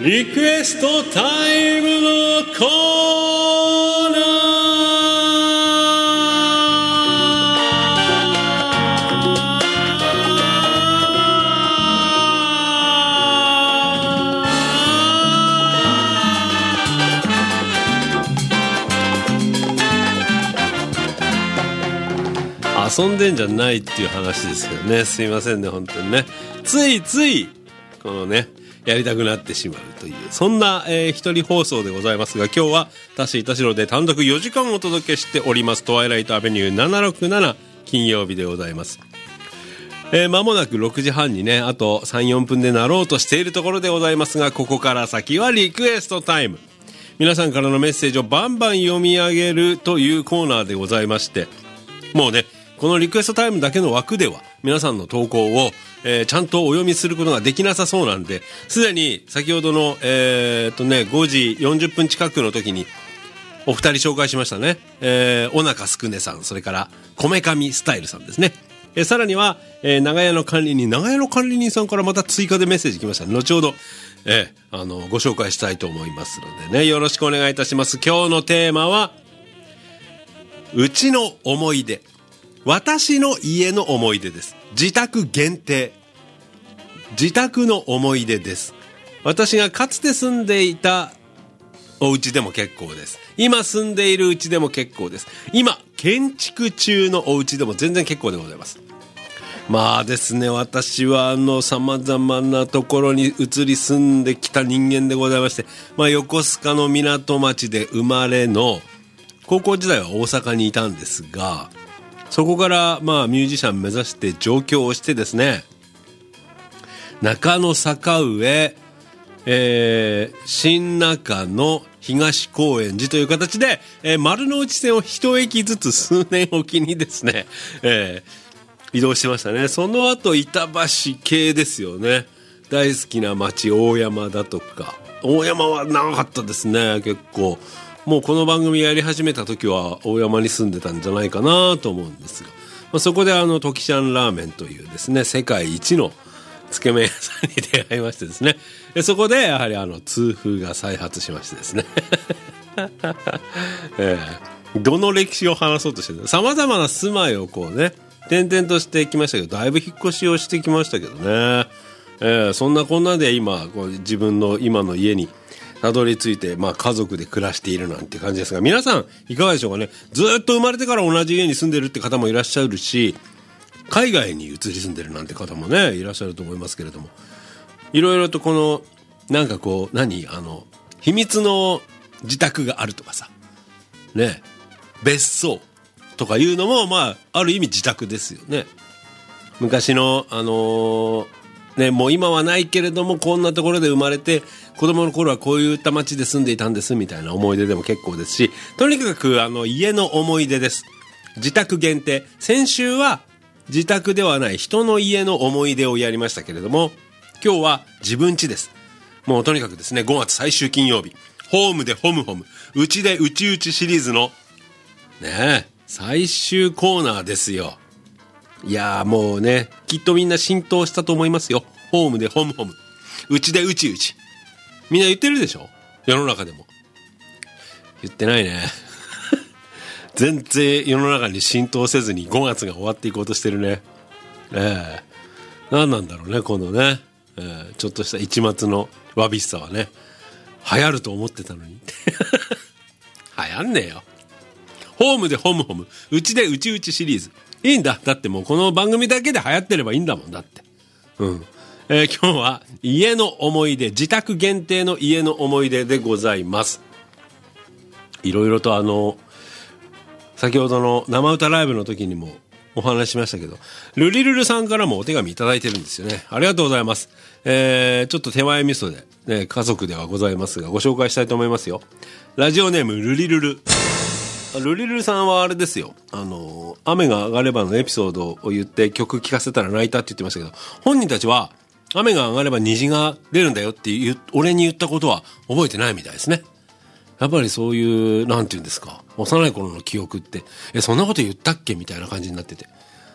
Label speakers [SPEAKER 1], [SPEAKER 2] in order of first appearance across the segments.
[SPEAKER 1] リクエストタイムのコーナー。遊んでんじゃないっていう話ですけどね、すいませんね本当にね、ついついこのねやりたくなってしまうというそんな、一人放送でございますが、今日は田代田代で単独4時間お届けしております。トワイライトアベニュー767金曜日でございます。間もなく6時半にねあと 3,4 分でなろうとしているところでございますが、ここから先はリクエストタイム。皆さんからのメッセージをバンバン読み上げるというコーナーでございまして、もうねこのリクエストタイムだけの枠では皆さんの投稿を、ちゃんとお読みすることができなさそうなんで、すでに先ほどの、5時40分近くの時にお二人紹介しましたね。おなかすくねさん、それからこめかみスタイルさんですね。さらには、長屋の管理人さんからまた追加でメッセージ来ました。後ほど、ご紹介したいと思いますのでね、よろしくお願いいたします。今日のテーマはうちの思い出、私の家の思い出です。自宅限定、自宅の思い出です。私がかつて住んでいたお家でも結構です。今住んでいる家でも結構です。今建築中のお家でも全然結構でございます。まあですね、私は様々なところに移り住んできた人間でございまして、横須賀の港町で生まれの、高校時代は大阪にいたんですが、そこからミュージシャン目指して上京をしてですね、中野坂上、新中野東高円寺という形で、丸の内線を一駅ずつ数年おきにですね、移動しましたね。その後板橋系ですよね。大好きな町大山だとか、大山は長かったですね。結構もうこの番組やり始めた時は大山に住んでたんじゃないかなと思うんですが、そこでトキちゃんラーメンというですね世界一のつけ麺屋さんに出会いましてですね、そこでやはり痛風が再発しましてですね、どの歴史を話そうとしてる、様々な住まいをこうね転々としてきましたけど、だいぶ引っ越しをしてきましたけどね、そんなこんなで今こう自分の今の家にたどり着いて、家族で暮らしているなんて感じですが、皆さんいかがでしょうかね。ずっと生まれてから同じ家に住んでるって方もいらっしゃるし、海外に移り住んでるなんて方もねいらっしゃると思いますけれども、いろいろとこのなんかこう秘密の自宅があるとかさね、別荘とかいうのもある意味自宅ですよね。昔のもう今はないけれどもこんなところで生まれて子供の頃はこういった町で住んでいたんですみたいな思い出でも結構ですし、とにかく家の思い出です。自宅限定。先週は自宅ではない人の家の思い出をやりましたけれども、今日は自分家です。もうとにかくですね、5月最終金曜日、ホームでホムホム、うちでうちうちシリーズのね最終コーナーですよ。いやーもうね、きっとみんな浸透したと思いますよ。ホームでホムホム、うちでうちうち、みんな言ってるでしょ、世の中でも。言ってないね全然世の中に浸透せずに5月が終わっていこうとしてるね。何なんだろうねこのね、ちょっとした一末のわびしさはね、流行ると思ってたのに流行んねえよ。ホームでホムホム、うちでうちうちシリーズいいんだ。だってもうこの番組だけで流行ってればいいんだもんだって。今日は家の思い出、自宅限定の家の思い出でございます。いろいろと先ほどの生歌ライブの時にもお話ししましたけど、ルリルルさんからもお手紙いただいてるんですよね。ありがとうございます。ちょっと手前味噌で、家族ではございますがご紹介したいと思いますよ。ラジオネームルリルル。ルリルルさんはあれですよ、雨が上がればのエピソードを言って曲聴かせたら泣いたって言ってましたけど、本人たちは雨が上がれば虹が出るんだよって俺に言ったことは覚えてないみたいですね。やっぱりそういうなんていうんですか、幼い頃の記憶ってそんなこと言ったっけみたいな感じになってて、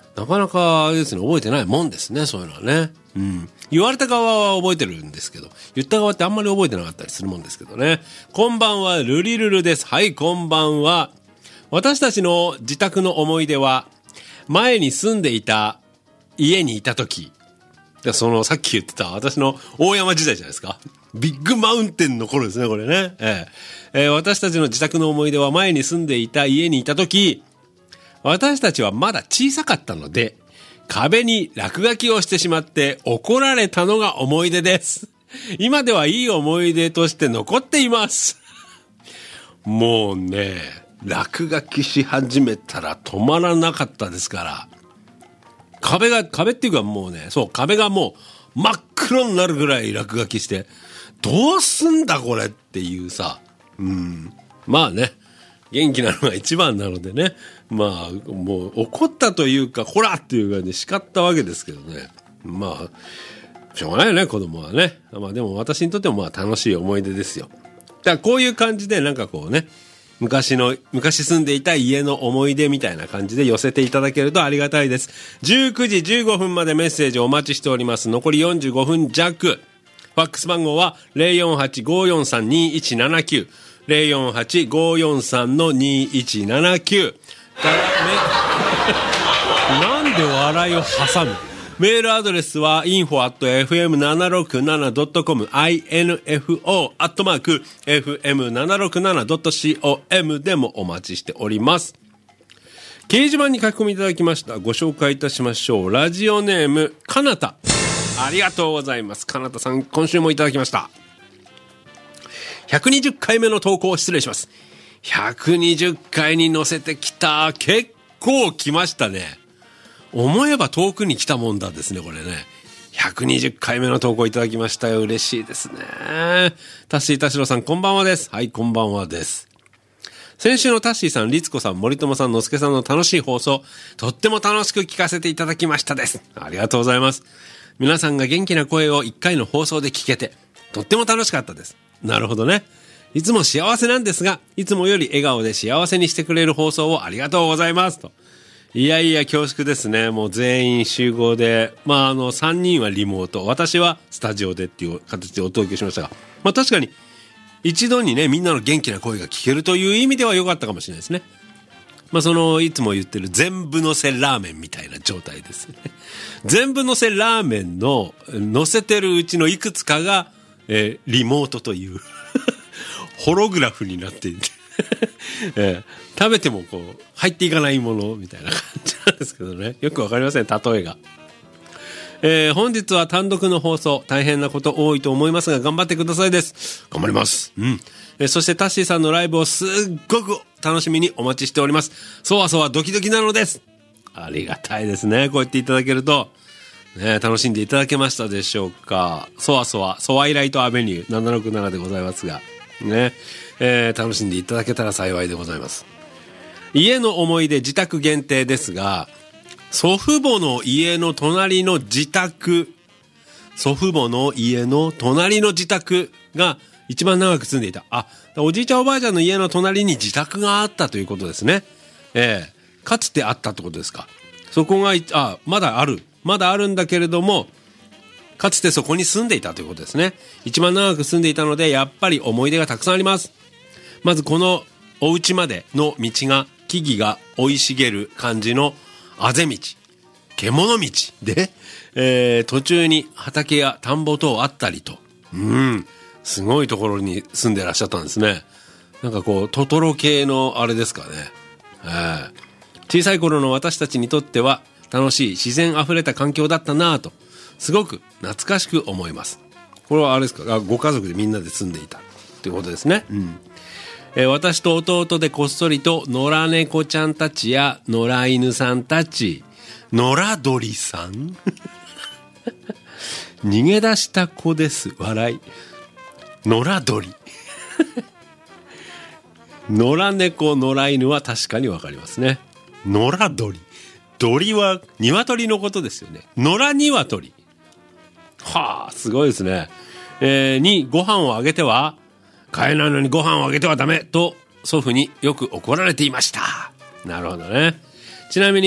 [SPEAKER 1] なかなかあれですね、覚えてないもんですね、そういうのはね。うん。言われた側は覚えてるんですけど、言った側ってあんまり覚えてなかったりするもんですけどね。こんばんは、ルリルルです。はい、こんばんは。私たちの自宅の思い出は、前に住んでいた家にいた時、そのさっき言ってた私の大山時代じゃないですか。ビッグマウンテンの頃ですね、これね。私たちの自宅の思い出は、前に住んでいた家にいた時、私たちはまだ小さかったので、壁に落書きをしてしまって怒られたのが思い出です。今ではいい思い出として残っています。もうね、落書きし始めたら止まらなかったですから。壁っていうかもうね、そう、壁がもう真っ黒になるぐらい落書きして、どうすんだこれっていうさ。まあね、元気なのが一番なのでね。まあ、もう怒ったというか、ほらっていう感じで叱ったわけですけどね。まあ、しょうがないよね、子供はね。まあでも私にとってもまあ楽しい思い出ですよ。だからこういう感じでなんかこうね、昔住んでいた家の思い出みたいな感じで寄せていただけるとありがたいです。19時15分までメッセージお待ちしております。残り45分弱。ファックス番号は 048-543-2179。048-543-2179。なんで笑いを挟む？メールアドレスは info@fm767.com info@fm767.com でもお待ちしております。掲示板に書き込みいただきました。ご紹介いたしましょう。ラジオネームかなた、ありがとうございます。かなたさん、今週もいただきました。120回目の投稿失礼します。120回に乗せてきた。結構来ましたね。思えば遠くに来たもんだですね、これね。120回目の投稿いただきましたよ。嬉しいですね。タッシー田代さん、こんばんはです。はい、こんばんはです。先週のタッシーさん、律子さん、森友さん、のすけさんの楽しい放送、とっても楽しく聞かせていただきましたです。ありがとうございます。皆さんが元気な声を1回の放送で聞けて、とっても楽しかったです。なるほどね。いつも幸せなんですが、いつもより笑顔で幸せにしてくれる放送をありがとうございますと。いやいや恐縮ですね。もう全員集合で、3人はリモート、私はスタジオでっていう形でお届けしましたが、確かに一度にね、みんなの元気な声が聞けるという意味では良かったかもしれないですね。いつも言ってる全部のせラーメンみたいな状態ですね。全部のせラーメンの乗せてるうちのいくつかが、リモートというホログラフになっていて食べてもこう入っていかないものみたいな感じなんですけどね。よくわかりません、例えが。本日は単独の放送、大変なこと多いと思いますが頑張ってくださいです。頑張ります。そしてタッシーさんのライブをすっごく楽しみにお待ちしております。そわそわドキドキなのです。ありがたいですね、こう言っていただけるとね。楽しんでいただけましたでしょうか。ソワイライトアベニュー767でございますがね、楽しんでいただけたら幸いでございます。家の思い出、自宅限定ですが、祖父母の家の隣の自宅が一番長く住んでいた。おじいちゃんおばあちゃんの家の隣に自宅があったということですね。かつてあったってことですか。そこがまだあるんだけれども、かつてそこに住んでいたということですね。一番長く住んでいたので、やっぱり思い出がたくさんあります。まずこのお家までの道が、木々が生い茂る感じのあぜ道、獣道で、途中に畑や田んぼ等あったりと、すごいところに住んでらっしゃったんですね。なんかこうトトロ系のあれですかね。小さい頃の私たちにとっては楽しい自然あふれた環境だったなぁと、すごく懐かしく思います。これはあれですか、ご家族でみんなで住んでいたということですね。私と弟でこっそりと野良猫ちゃんたちや野良犬さんたち、野良鳥さん逃げ出した子です。笑い。野良鳥野良猫野良犬は確かにわかりますね。野良鳥、鳥は鶏のことですよね。野良鶏、すごいですね。にご飯をあげては飼えないのにご飯をあげてはダメと祖父によく怒られていました。なるほどね。ちなみに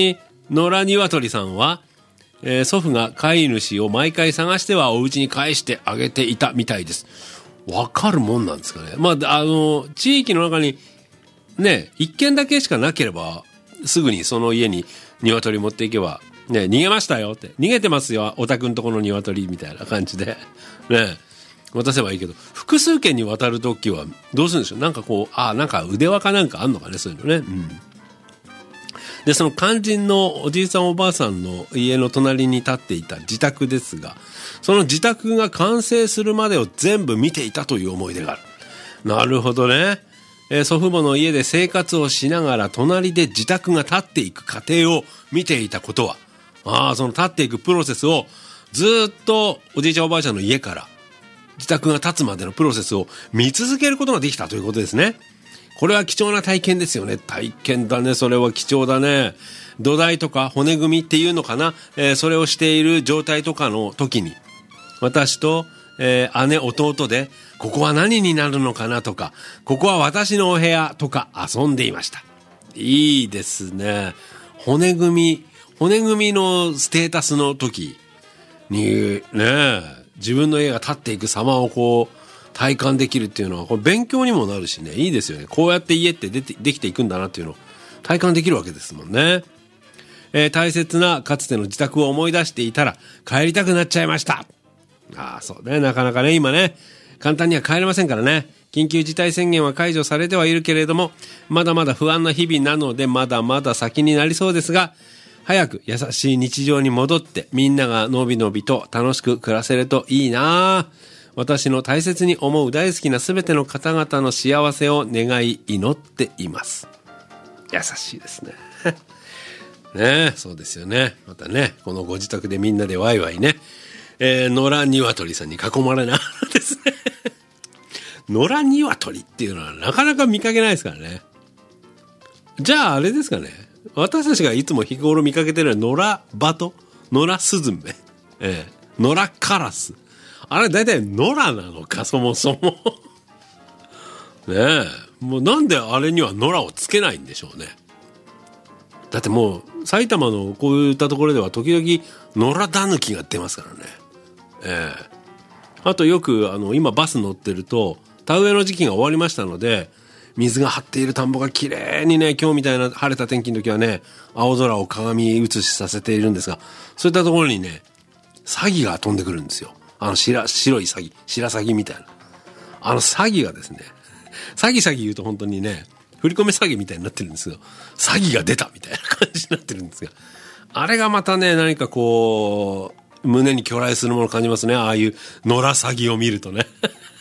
[SPEAKER 1] 野良鶏さんは、祖父が飼い主を毎回探してはお家に返してあげていたみたいです。わかるもんなんですかね。まあ、地域の中にね、一軒だけしかなければ、すぐにその家に鶏持っていけば、ね、逃げましたよって、逃げてますよ、お宅んとこの鶏みたいな感じで、ね、渡せばいいけど、複数軒に渡るときはどうするんでしょう。なんかこう、なんか腕輪かなんかあんのかね、そういうのね。うん。で、その肝心のおじいさんおばあさんの家の隣に立っていた自宅ですが、その自宅が完成するまでを全部見ていたという思い出がある。なるほどね。祖父母の家で生活をしながら隣で自宅が建っていく過程を見ていたことは、その建っていくプロセスをずっとおじいちゃんおばあちゃんの家から自宅が建つまでのプロセスを見続けることができたということですね。これは貴重な体験ですよね。体験だね。それは貴重だね。土台とか骨組みっていうのかな、それをしている状態とかの時に、私と、姉、弟で、ここは何になるのかなとか、ここは私のお部屋とか遊んでいました。いいですね。骨組みのステータスの時にね、自分の家が建っていく様をこう体感できるっていうのは、これ勉強にもなるしね、いいですよね。こうやって家ってできていくんだなっていうのを体感できるわけですもんね。大切なかつての自宅を思い出していたら帰りたくなっちゃいました。そうね、なかなかね、今ね、簡単には帰れませんからね。緊急事態宣言は解除されてはいるけれども、まだまだ不安な日々なので、まだまだ先になりそうですが、早く優しい日常に戻ってみんながのびのびと楽しく暮らせるといいな。私の大切に思う大好きなすべての方々の幸せを願い祈っています。優しいですね。ねえ、そうですよね。またね、このご自宅でみんなでワイワイね、野良鶏さんに囲まれながらですね。野良鶏っていうのはなかなか見かけないですからね。じゃああれですかね。私たちがいつも日頃見かけてるのは野良バト、野良スズメ、野良カラス。あれ大体野良なのか、そもそも。ねえ。もうなんであれには野良をつけないんでしょうね。だってもう埼玉のこういったところでは時々野良タヌキが出ますからね。あとよく今バス乗ってると田植えの時期が終わりましたので、水が張っている田んぼが綺麗にね、今日みたいな晴れた天気の時はね、青空を鏡映しさせているんですが、そういったところにね、サギが飛んでくるんですよ。白いサギ、白サギみたいな。サギがですね、サギ言うと本当にね、振り込め詐欺みたいになってるんですけど、詐欺が出たみたいな感じになってるんですが、あれがまたね、何かこう、胸に巨来するものを感じますね。ああいう野良詐欺を見るとね。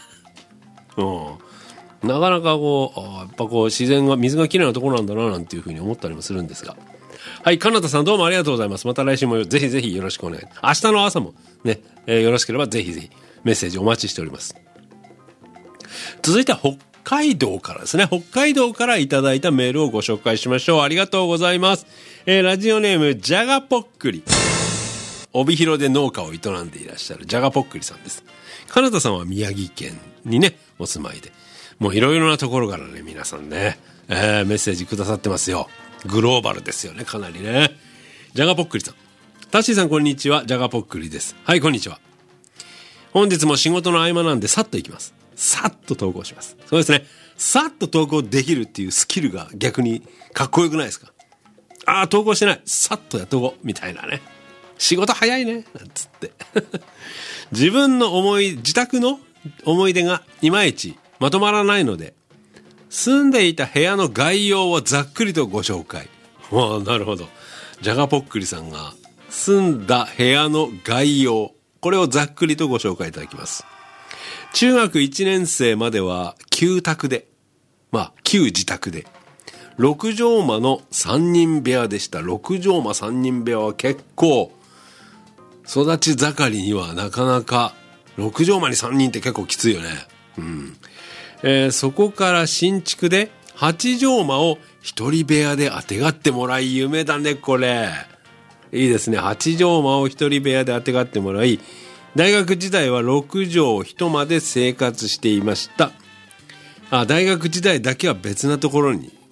[SPEAKER 1] なかなかこう、やっぱこう自然が、水がきれいなところなんだな、なんていうふうに思ったりもするんですが。はい、かなたさんどうもありがとうございます。また来週もぜひぜひよろしくお願い。明日の朝もね、よろしければぜひぜひメッセージお待ちしております。続いては北海道からですね。北海道からいただいたメールをご紹介しましょう。ありがとうございます。ラジオネーム、じゃがぽっくり。帯広で農家を営んでいらっしゃるじゃがぽっくりさんです。かなたさんは宮城県にね、お住まいで。もういろいろなところからね、皆さんね、メッセージくださってますよ。グローバルですよね、かなりね。じゃがぽっくりさん。タッシーさんこんにちは、じゃがぽっくりです。はい、こんにちは。本日も仕事の合間なんでさっと行きます。さっと投稿します。そうですね。さっと投稿できるっていうスキルが逆にかっこよくないですか？投稿してない。さっとやっとこう。みたいなね。仕事早いね。なんつって。自分の自宅の思い出がいまいちまとまらないので、住んでいた部屋の概要をざっくりとご紹介。なるほど。じゃがぽっくりさんが住んだ部屋の概要。これをざっくりとご紹介いただきます。中学1年生までは旧宅で、旧自宅で、6畳間の3人部屋でした。6畳間3人部屋は結構、育ち盛りにはなかなか、6畳間に3人って結構きついよね。そこから新築で8畳間を一人部屋であてがってもらい、夢だね、これ。いいですね。8畳間を一人部屋であてがってもらい、大学時代は6畳一間で生活していました。大学時代だけは別なところに一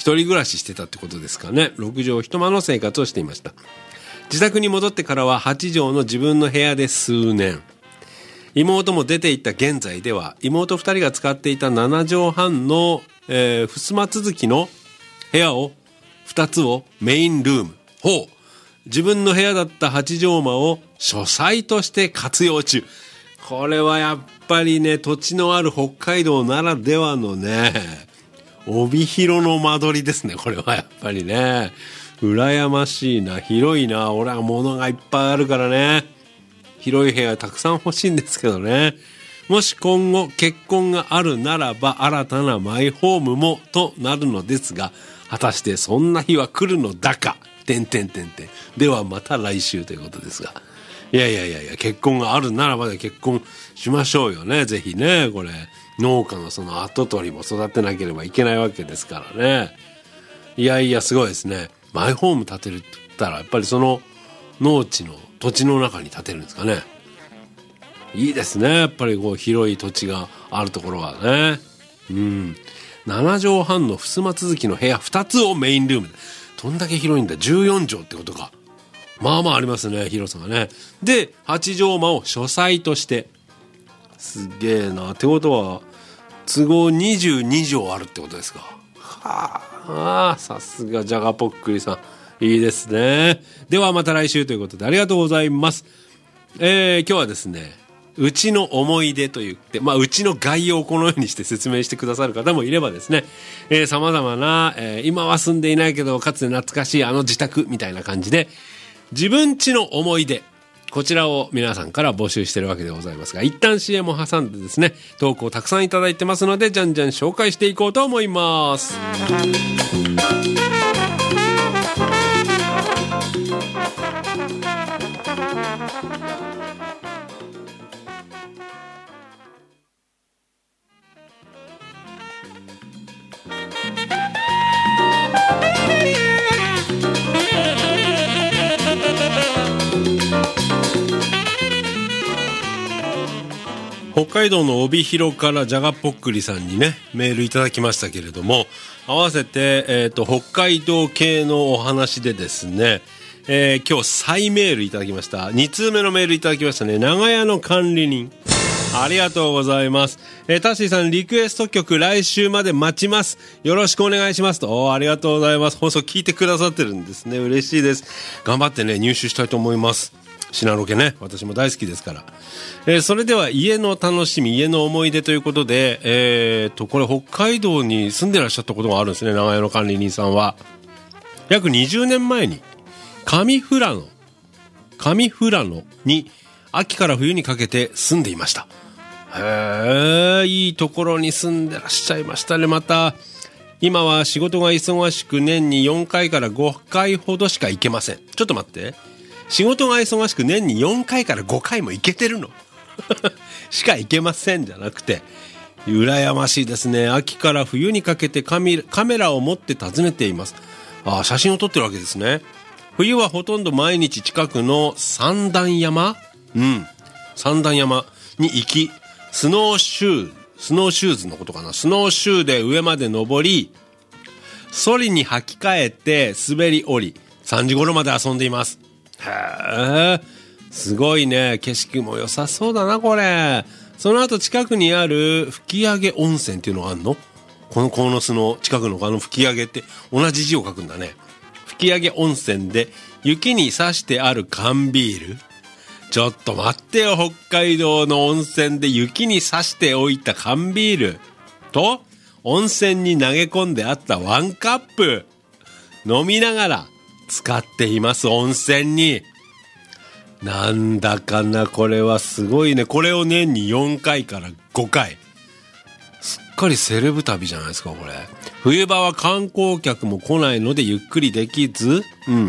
[SPEAKER 1] 一人暮らししてたってことですかね。6畳一間の生活をしていました。自宅に戻ってからは8畳の自分の部屋で数年。妹も出て行った現在では、妹2人が使っていた7畳半の、襖続きの部屋を2つをメインルーム。自分の部屋だった8畳間を書斎として活用中。これはやっぱりね、土地のある北海道ならではのね、帯広の間取りですね。これはやっぱりね、羨ましいな。広いな。俺は物がいっぱいあるからね、広い部屋たくさん欲しいんですけどね。もし今後結婚があるならば新たなマイホームもとなるのですが、果たしてそんな日は来るのだか。ではまた来週ということですが。いや、結婚があるならばで結婚しましょうよね。ぜひね、これ。農家のその跡取りも育てなければいけないわけですからね。いや、すごいですね。マイホーム建てるって言ったら、やっぱりその農地の土地の中に建てるんですかね。いいですね。やっぱりこう広い土地があるところはね。7畳半の襖続きの部屋2つをメインルーム。どんだけ広いんだ。14畳ってことか。まあありますね、広さがね。で、8畳間を書斎として。すげえな。ってことは都合22畳あるってことですか。さすがじゃがぽっくりさん、いいですね。ではまた来週ということでありがとうございます。今日はですね、うちの思い出と言って、うちの概要をこのようにして説明してくださる方もいればですね、様々な、今は住んでいないけどかつて懐かしいあの自宅みたいな感じで、自分家の思い出、こちらを皆さんから募集しているわけでございますが、一旦 CM を挟んでですね、投稿をたくさんいただいてますので、じゃんじゃん紹介していこうと思います。北海道の帯広からじゃがぽっくりさんにね、メールいただきましたけれども、合わせて、北海道系のお話でですね、今日再メールいただきました。2通目のメールいただきましたね。長屋の管理人。ありがとうございます。タッシーさん、リクエスト曲来週まで待ちます。よろしくお願いしますと。ありがとうございます。放送聞いてくださってるんですね。嬉しいです。頑張ってね、入手したいと思います。シナロケね、私も大好きですから。それでは家の楽しみ、家の思い出ということで、これ北海道に住んでらっしゃったことがあるんですね、長屋の管理人さんは。約20年前に上富良野に秋から冬にかけて住んでいました。いいところに住んでらっしゃいましたね。また今は仕事が忙しく年に4回から5回ほどしか行けません。ちょっと待って、仕事が忙しく年に4回から5回も行けてるのしか行けませんじゃなくて、羨ましいですね。秋から冬にかけてカメラを持って訪ねています。写真を撮ってるわけですね。冬はほとんど毎日近くの三段山に行き、スノーシューズのことかな。スノーシューで上まで登り、ソリに履き替えて滑り降り、3時頃まで遊んでいます。すごいね。景色も良さそうだな、これ。その後近くにある吹上温泉っていうのがあるの？この鴻巣の近くの吹上って同じ字を書くんだね。吹上温泉で雪に刺してある缶ビール。ちょっと待ってよ、北海道の温泉で雪に刺しておいた缶ビールと温泉に投げ込んであったワンカップ飲みながら使っています。温泉に。なんだかな、これはすごいね。これを年に4回から5回。すっかりセレブ旅じゃないですか、これ。冬場は観光客も来ないのでゆっくりできず、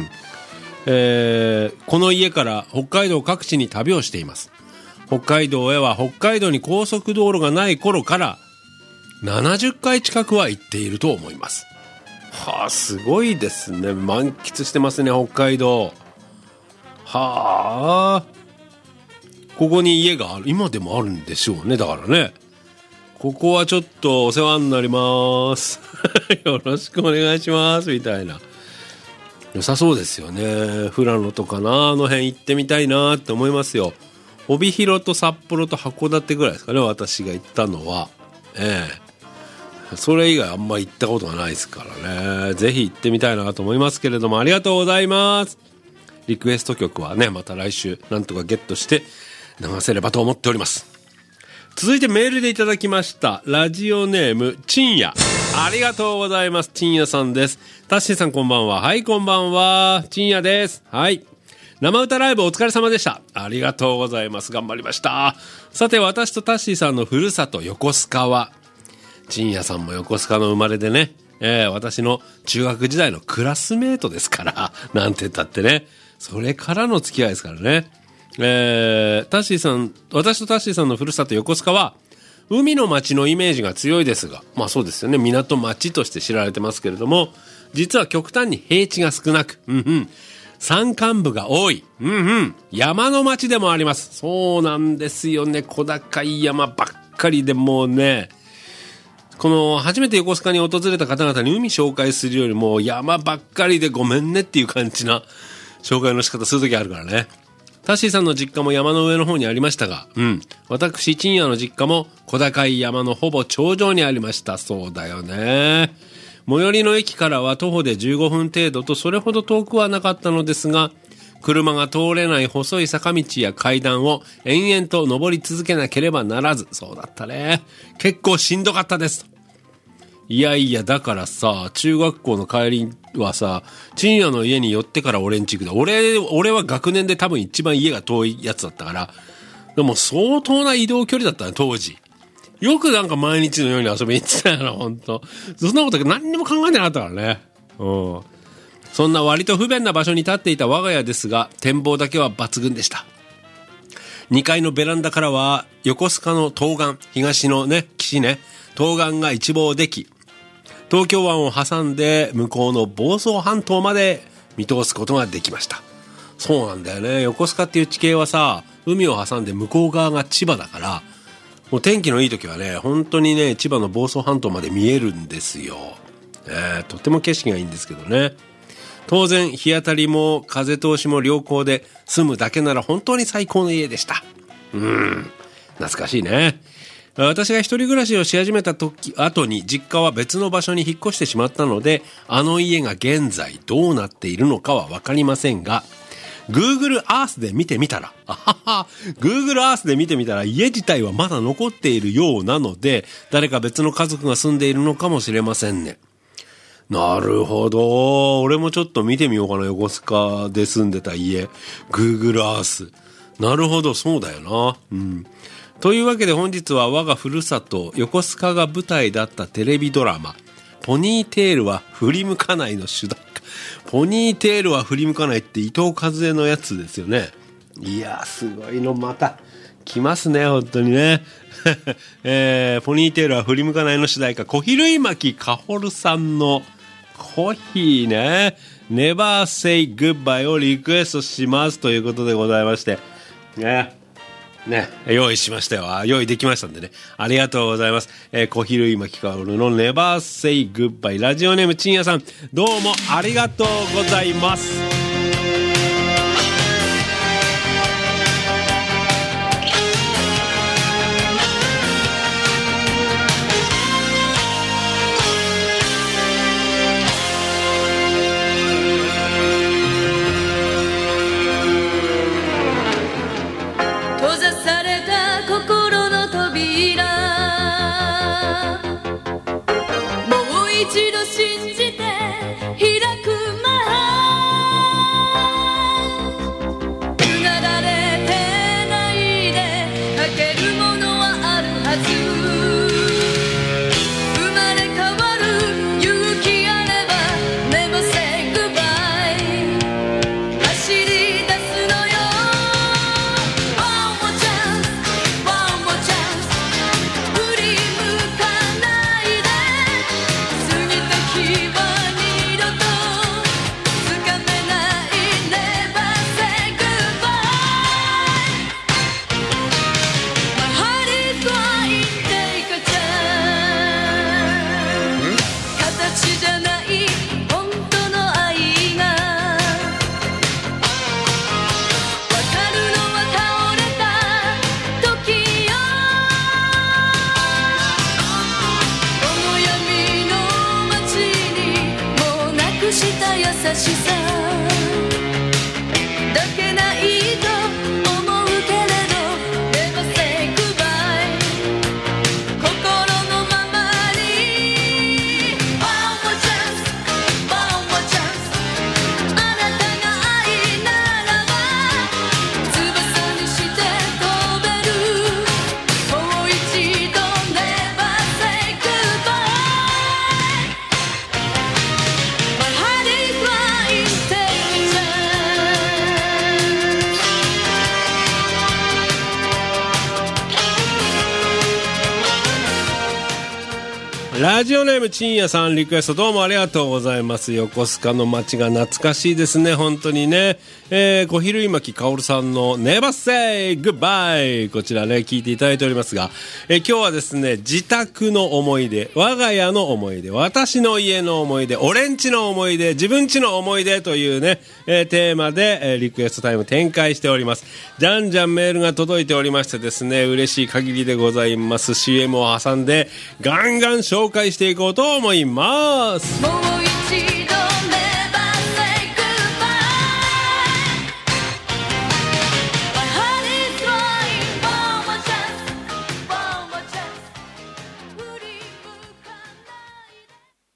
[SPEAKER 1] この家から北海道各地に旅をしています。北海道へは北海道に高速道路がない頃から70回近くは行っていると思います。すごいですね。満喫してますね、北海道。ここに家がある。今でもあるんでしょうね。だからね、ここはちょっとお世話になりますよろしくお願いしますみたいな。良さそうですよね。富良野とかな、あの辺行ってみたいなって思いますよ。帯広と札幌と函館ぐらいですかね、私が行ったのは。それ以外あんま行ったことがないですからね。ぜひ行ってみたいなと思いますけれども、ありがとうございます。リクエスト曲はね、また来週なんとかゲットして流せればと思っております。続いてメールでいただきました。ラジオネームちんや、ありがとうございます。ちんやさんです。タッシーさんこんばんは。はい、こんばんは。ちんやです。はい、生歌ライブお疲れ様でした。ありがとうございます。頑張りました。さて、私とタッシーさんのふるさと横須賀は、ちんやさんも横須賀の生まれでね、私の中学時代のクラスメートですからなんて言ったってね、それからの付き合いですからね。タッシーさん、私とタッシーさんのふるさと横須賀は海の町のイメージが強いですが、まあそうですよね、港町として知られてますけれども、実は極端に平地が少なく、山間部が多い、山の町でもあります。そうなんですよね。小高い山ばっかりで、もうね、この初めて横須賀に訪れた方々に海紹介するよりも山ばっかりでごめんねっていう感じな紹介の仕方するときあるからね。タッシーさんの実家も山の上の方にありましたが、私ちんやの実家も小高い山のほぼ頂上にありました。そうだよね。最寄りの駅からは徒歩で15分程度とそれほど遠くはなかったのですが、車が通れない細い坂道や階段を延々と登り続けなければならず、そうだったね。結構しんどかったです。いやいや、だからさ、中学校の帰りはさ、ちんやの家に寄ってから俺んち行くで、俺は学年で多分一番家が遠いやつだったから、でも相当な移動距離だったね、当時。よくなんか毎日のように遊びに行ってたよな、ほんと。そんなこと何にも考えてなかったからね。そんな割と不便な場所に立っていた我が家ですが、展望だけは抜群でした。2階のベランダからは横須賀の東岸、東のね、岸ね、東岸が一望でき、東京湾を挟んで向こうの房総半島まで見通すことができました。そうなんだよね。横須賀っていう地形はさ、海を挟んで向こう側が千葉だから、もう天気のいい時はね、本当にね、千葉の房総半島まで見えるんですよ。とても景色がいいんですけどね。当然日当たりも風通しも良好で、住むだけなら本当に最高の家でした。懐かしいね。私が一人暮らしをし始めた後に実家は別の場所に引っ越してしまったので、あの家が現在どうなっているのかはわかりませんが、Google Earth で見てみたら、Google Earth で見てみたら家自体はまだ残っているようなので、誰か別の家族が住んでいるのかもしれませんね。なるほど。俺もちょっと見てみようかな、横須賀で住んでた家。Google Earth。なるほど、そうだよな。というわけで本日は我がふるさと横須賀が舞台だったテレビドラマポニーテールは振り向かないの主題歌。ポニーテールは振り向かないって伊藤和恵のやつですよね。いやすごいのまた来ますね、本当にね。ポニーテールは振り向かないの主題歌、小比類巻かほるさんのコーヒーね、Never Say Goodbye をリクエストしますということでございましてね、用意しましたよ。用意できましたんでね。ありがとうございます。小比類巻かおるの Never Say Goodbye。ラジオネームちんやさん、どうもありがとうございます。
[SPEAKER 2] 一度信じて開く前、うなだれてないでかけるものはあるはず。生まれ変わる勇気あれば Never say goodbye 走り出すのよ。 One more chance One more chance 振り向かないで、過ぎた日はしさだけないと思うけれど Never say goodbye 心のままに One more chance One more chance あなたが愛ならば翼にして飛べるもう一度 Never say goodbye My heart is flying take a chance
[SPEAKER 1] ラジオネームちんやさんリクエストどうもありがとうございます。横須賀の街が懐かしいですね本当にね。小比類巻かおるさんの Never Say Goodbye こちらね聞いていただいておりますが、今日はですね自宅の思い出、我が家の思い出、私の家の思い出、俺んちの思い出、自分ちの思い出というね、テーマで、リクエストタイム展開しております。じゃんじゃんメールが届いておりましてですね嬉しい限りでございます。 CM を挟んでガンガン紹介していこうと思います。
[SPEAKER 2] もう一度 Never say goodbye My heart is flying One more chance One more chance 振り向かない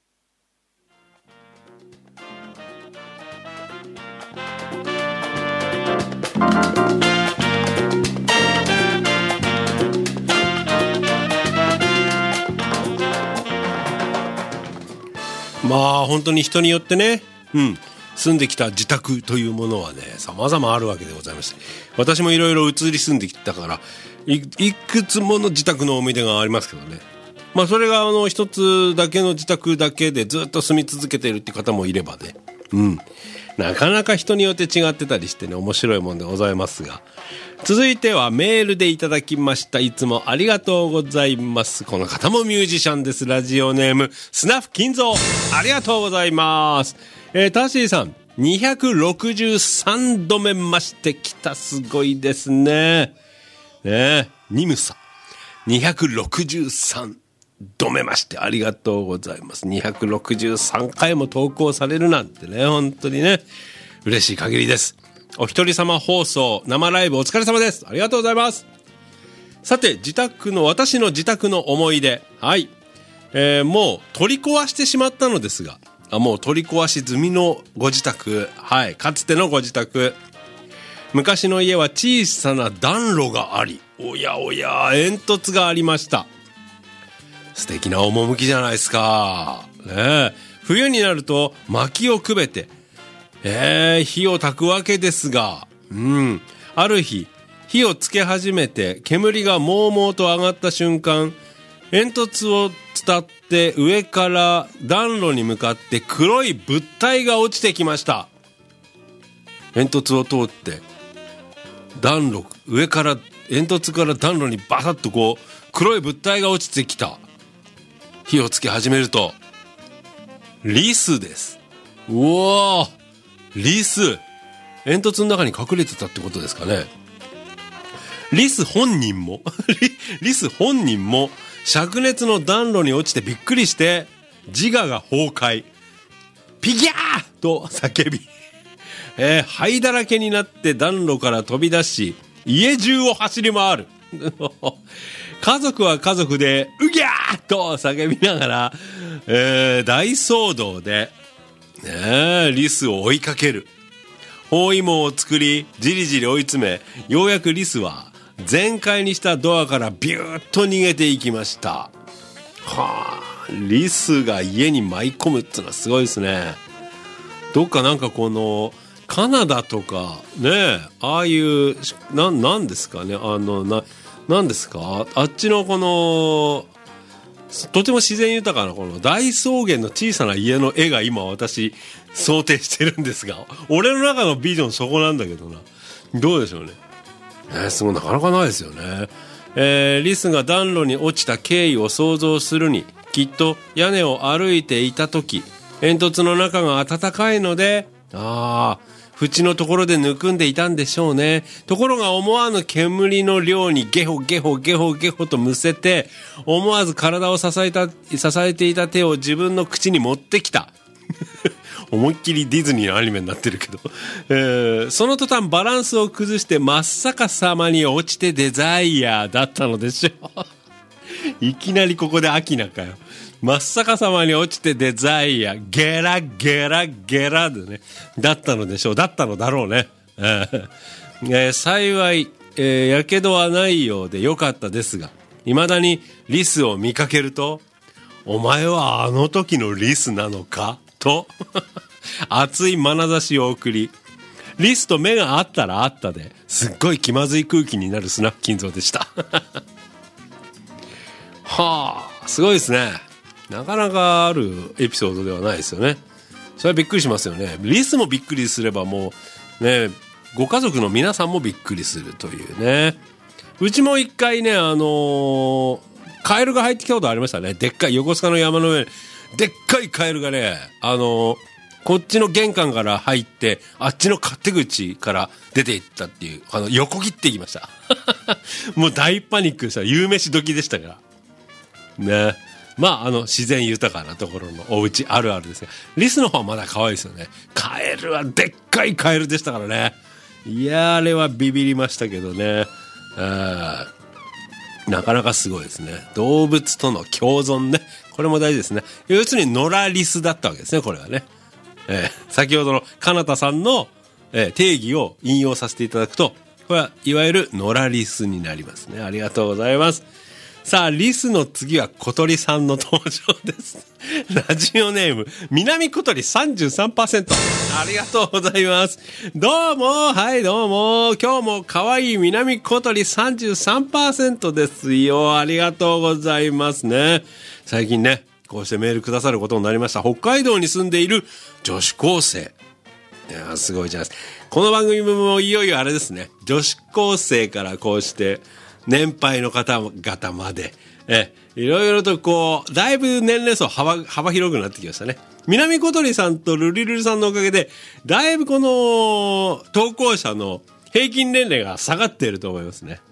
[SPEAKER 1] まあ本当に人によってね、住んできた自宅というものはね様々あるわけでございまして、私もいろいろ移り住んできたから いくつもの自宅の思い出がありますけどね。まあそれが一つだけの自宅だけでずっと住み続けているって方もいればね、なかなか人によって違ってたりしてね面白いもんでございますが、続いてはメールでいただきました。いつもありがとうございます。この方もミュージシャンです。ラジオネームスナフ金蔵ありがとうございます。タッシーさん263度目ましてきた。すごいですね。ニムサ263度目ましてありがとうございます。263回も投稿されるなんてね本当にね嬉しい限りです。お一人様放送生ライブお疲れ様です。ありがとうございます。さて私の自宅の思い出、はい、もう取り壊してしまったのですが、もう取り壊し済みのご自宅、はい、かつてのご自宅。昔の家は小さな暖炉があり、おやおや煙突がありました。素敵な趣じゃないですか、ね。冬になると薪をくべて火を焚くわけですが、ある日火をつけ始めて煙がもうもうと上がった瞬間、煙突を伝って上から暖炉に向かって黒い物体が落ちてきました。煙突を通って上から煙突から暖炉にバサッとこう黒い物体が落ちてきた。火をつけ始めるとリスです。うわー、リス、煙突の中に隠れてたってことですかね。リス本人も灼熱の暖炉に落ちてびっくりして自我が崩壊、ピギャーと叫び、灰だらけになって暖炉から飛び出し家中を走り回る家族は家族でうぎゃーと叫びながら、大騒動で、リスを追いかける。包囲網を作りじりじり追い詰め、ようやくリスは全開にしたドアからビューッと逃げていきました。はあ、リスが家に舞い込むってのはすごいですね。どっかなんかこのカナダとかね、ああいうなんですかね、なんですか、あっちのこのとても自然豊かなこの大草原の小さな家の絵が今私想定してるんですが、俺の中のビジョンそこなんだけどな。どうでしょうね。すごいなかなかないですよね。リスが暖炉に落ちた経緯を想像するに、きっと屋根を歩いていた時、煙突の中が暖かいので、縁のところでぬくんでいたんでしょうね。ところが思わぬ煙の量にゲホゲホゲホゲホとむせて、思わず体を支えていた手を自分の口に持ってきた。 思いっきりディズニーのアニメになってるけど、その途端バランスを崩して真っ逆さまに落ちてデザイヤーだったのでしょう。いきなりここでアキナかよ。真っ逆さまに落ちてデザイヤー、ゲラゲラゲラでね、だったのでしょう。だったのだろうね。幸い、やけどはないようでよかったですが、未だにリスを見かけると、お前はあの時のリスなのかと熱い眼差しを送り、リスと目があったらあったですっごい気まずい空気になるスナフキン像でしたはあ、すごいですね。なかなかあるエピソードではないですよね。それはびっくりしますよね。リスもびっくりすればもうね、ご家族の皆さんもびっくりするというね。うちも一回ね、カエルが入ってきたことありましたね。でっかい横須賀の山の上にでっかいカエルがね、こっちの玄関から入ってあっちの勝手口から出ていったっていう、横切っていきましたもう大パニックでした。夕飯時でしたからね。まあ自然豊かなところのお家あるあるですが、リスの方はまだ可愛いですよね。カエルはでっかいカエルでしたからね。いや、あれはビビりましたけどね。なかなかすごいですね。動物との共存ね。これも大事ですね。要するに野良リスだったわけですね、これはね。先ほどのかなたさんの、定義を引用させていただくと、これはいわゆる野良リスになりますね。ありがとうございます。さあ、リスの次は小鳥さんの登場です。ラジオネーム、南小鳥 33%。ありがとうございます。どうも、はい、どうも。今日も可愛い南小鳥 33% ですよ。ありがとうございますね。最近ね、こうしてメールくださることになりました。北海道に住んでいる女子高生。いや、すごいじゃないですか。この番組もいよいよあれですね。女子高生からこうして、年配の方々まで、いろいろとこう、だいぶ年齢層幅広くなってきましたね。南小鳥さんとルリルルさんのおかげで、だいぶこの投稿者の平均年齢が下がっていると思いますね。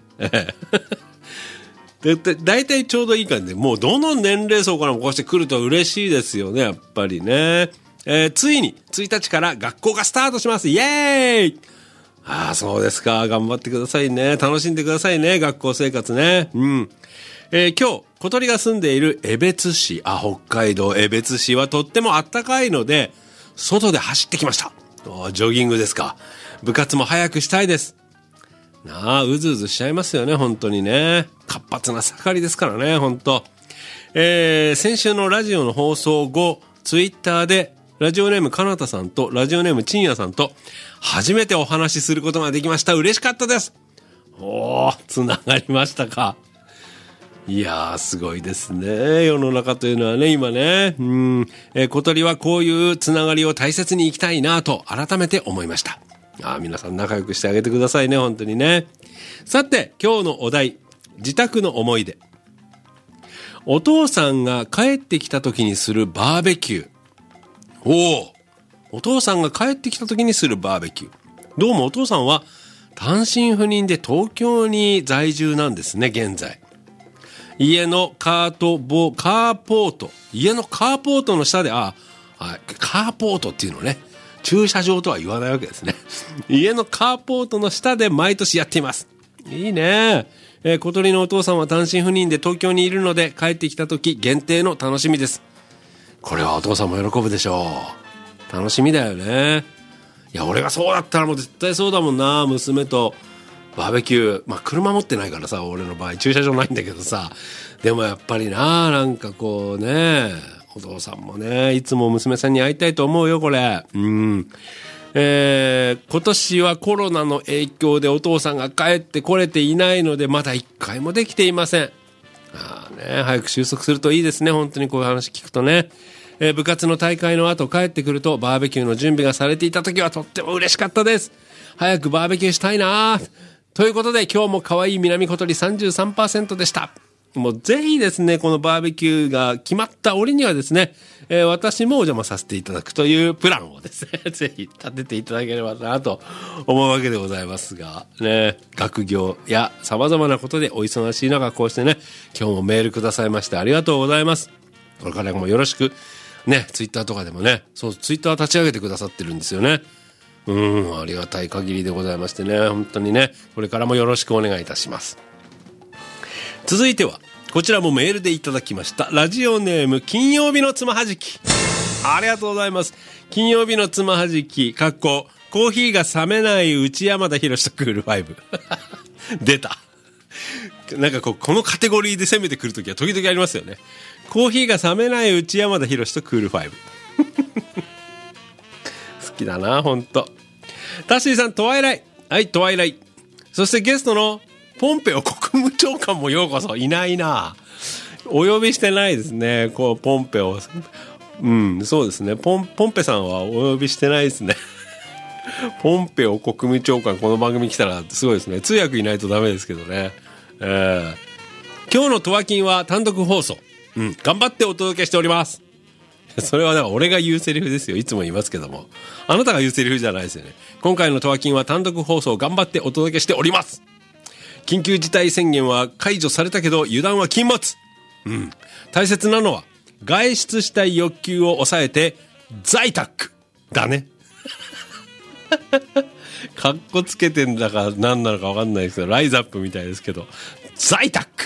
[SPEAKER 1] で、だいたいちょうどいい感じで、もうどの年齢層からもこうして来ると嬉しいですよね、やっぱりね。ついに1日から学校がスタートします。イエーイ！ああ、そうですか。頑張ってくださいね。楽しんでくださいね。学校生活ね。うん。今日、小鳥が住んでいる江別市、北海道江別市はとっても暖かいので、外で走ってきました。ジョギングですか。部活も早くしたいです。なあ、うずうずしちゃいますよね、本当にね。活発な盛りですからね、本当。先週のラジオの放送後、ツイッターで、ラジオネームかなたさんとラジオネームちんやさんと初めてお話しすることができました。嬉しかったです。つながりましたか。いやー、すごいですね。世の中というのはね、今ね。小鳥はこういうつながりを大切にいきたいなと改めて思いました。皆さん仲良くしてあげてくださいね、本当にね。さて、今日のお題、自宅の思い出。お父さんが帰ってきた時にするバーベキュー。お父さんが帰ってきた時にするバーベキュー。どうもお父さんは単身赴任で東京に在住なんですね、現在。家のカーポート。家のカーポートの下で、カーポートっていうのね。駐車場とは言わないわけですね。家のカーポートの下で毎年やっています。いいね。小鳥のお父さんは単身赴任で東京にいるので帰ってきた時限定の楽しみです。これはお父さんも喜ぶでしょう。楽しみだよね。いや、俺がそうだったらもう絶対そうだもんな。娘とバーベキュー。車持ってないからさ、俺の場合駐車場ないんだけどさ。でもやっぱりなんかこうね、お父さんもね、いつも娘さんに会いたいと思うよ、これ。今年はコロナの影響でお父さんが帰ってこれていないので、まだ一回もできていません。早く収束するといいですね。本当にこういう話聞くとね。部活の大会の後帰ってくるとバーベキューの準備がされていた時はとっても嬉しかったです。早くバーベキューしたいな。ということで今日も可愛い南小鳥 33% でした。もうぜひですね、このバーベキューが決まった折にはですね、私もお邪魔させていただくというプランをですね、ぜひ立てていただければなと思うわけでございますが、ね、学業や様々なことでお忙しい中、こうしてね、今日もメールくださいましてありがとうございます。これからもよろしくね、ツイッターとかでもね、そう、ツイッター立ち上げてくださってるんですよね。ありがたい限りでございましてね、本当にね、これからもよろしくお願いいたします。続いては、こちらもメールでいただきました。ラジオネーム、金曜日のつまはじき。ありがとうございます。金曜日のつまはじき、コーヒーが冷めない内山田博とクール5。出た。なんかこのカテゴリーで攻めてくるときは時々ありますよね。コーヒーが冷めない内山田博とクール5。好きだな、ほんと。タッシーさん、トワイライ。はい、トワイライ。そしてゲストのポンペオ国務長官もようこそ。いないな。お呼びしてないですね、ポンペオ。そうですね。ポンペさんはお呼びしてないですね。ポンペオ国務長官、この番組来たらすごいですね。通訳いないとダメですけどね。今日のトワキンは単独放送。頑張ってお届けしております。それはだから俺が言うセリフですよ。いつも言いますけども。あなたが言うセリフじゃないですよね。今回のトワキンは単独放送頑張ってお届けしております。緊急事態宣言は解除されたけど油断は禁物。大切なのは外出したい欲求を抑えて在宅だね。かっこつけてんだか何なのか分かんないですけど、ライズアップみたいですけど、在宅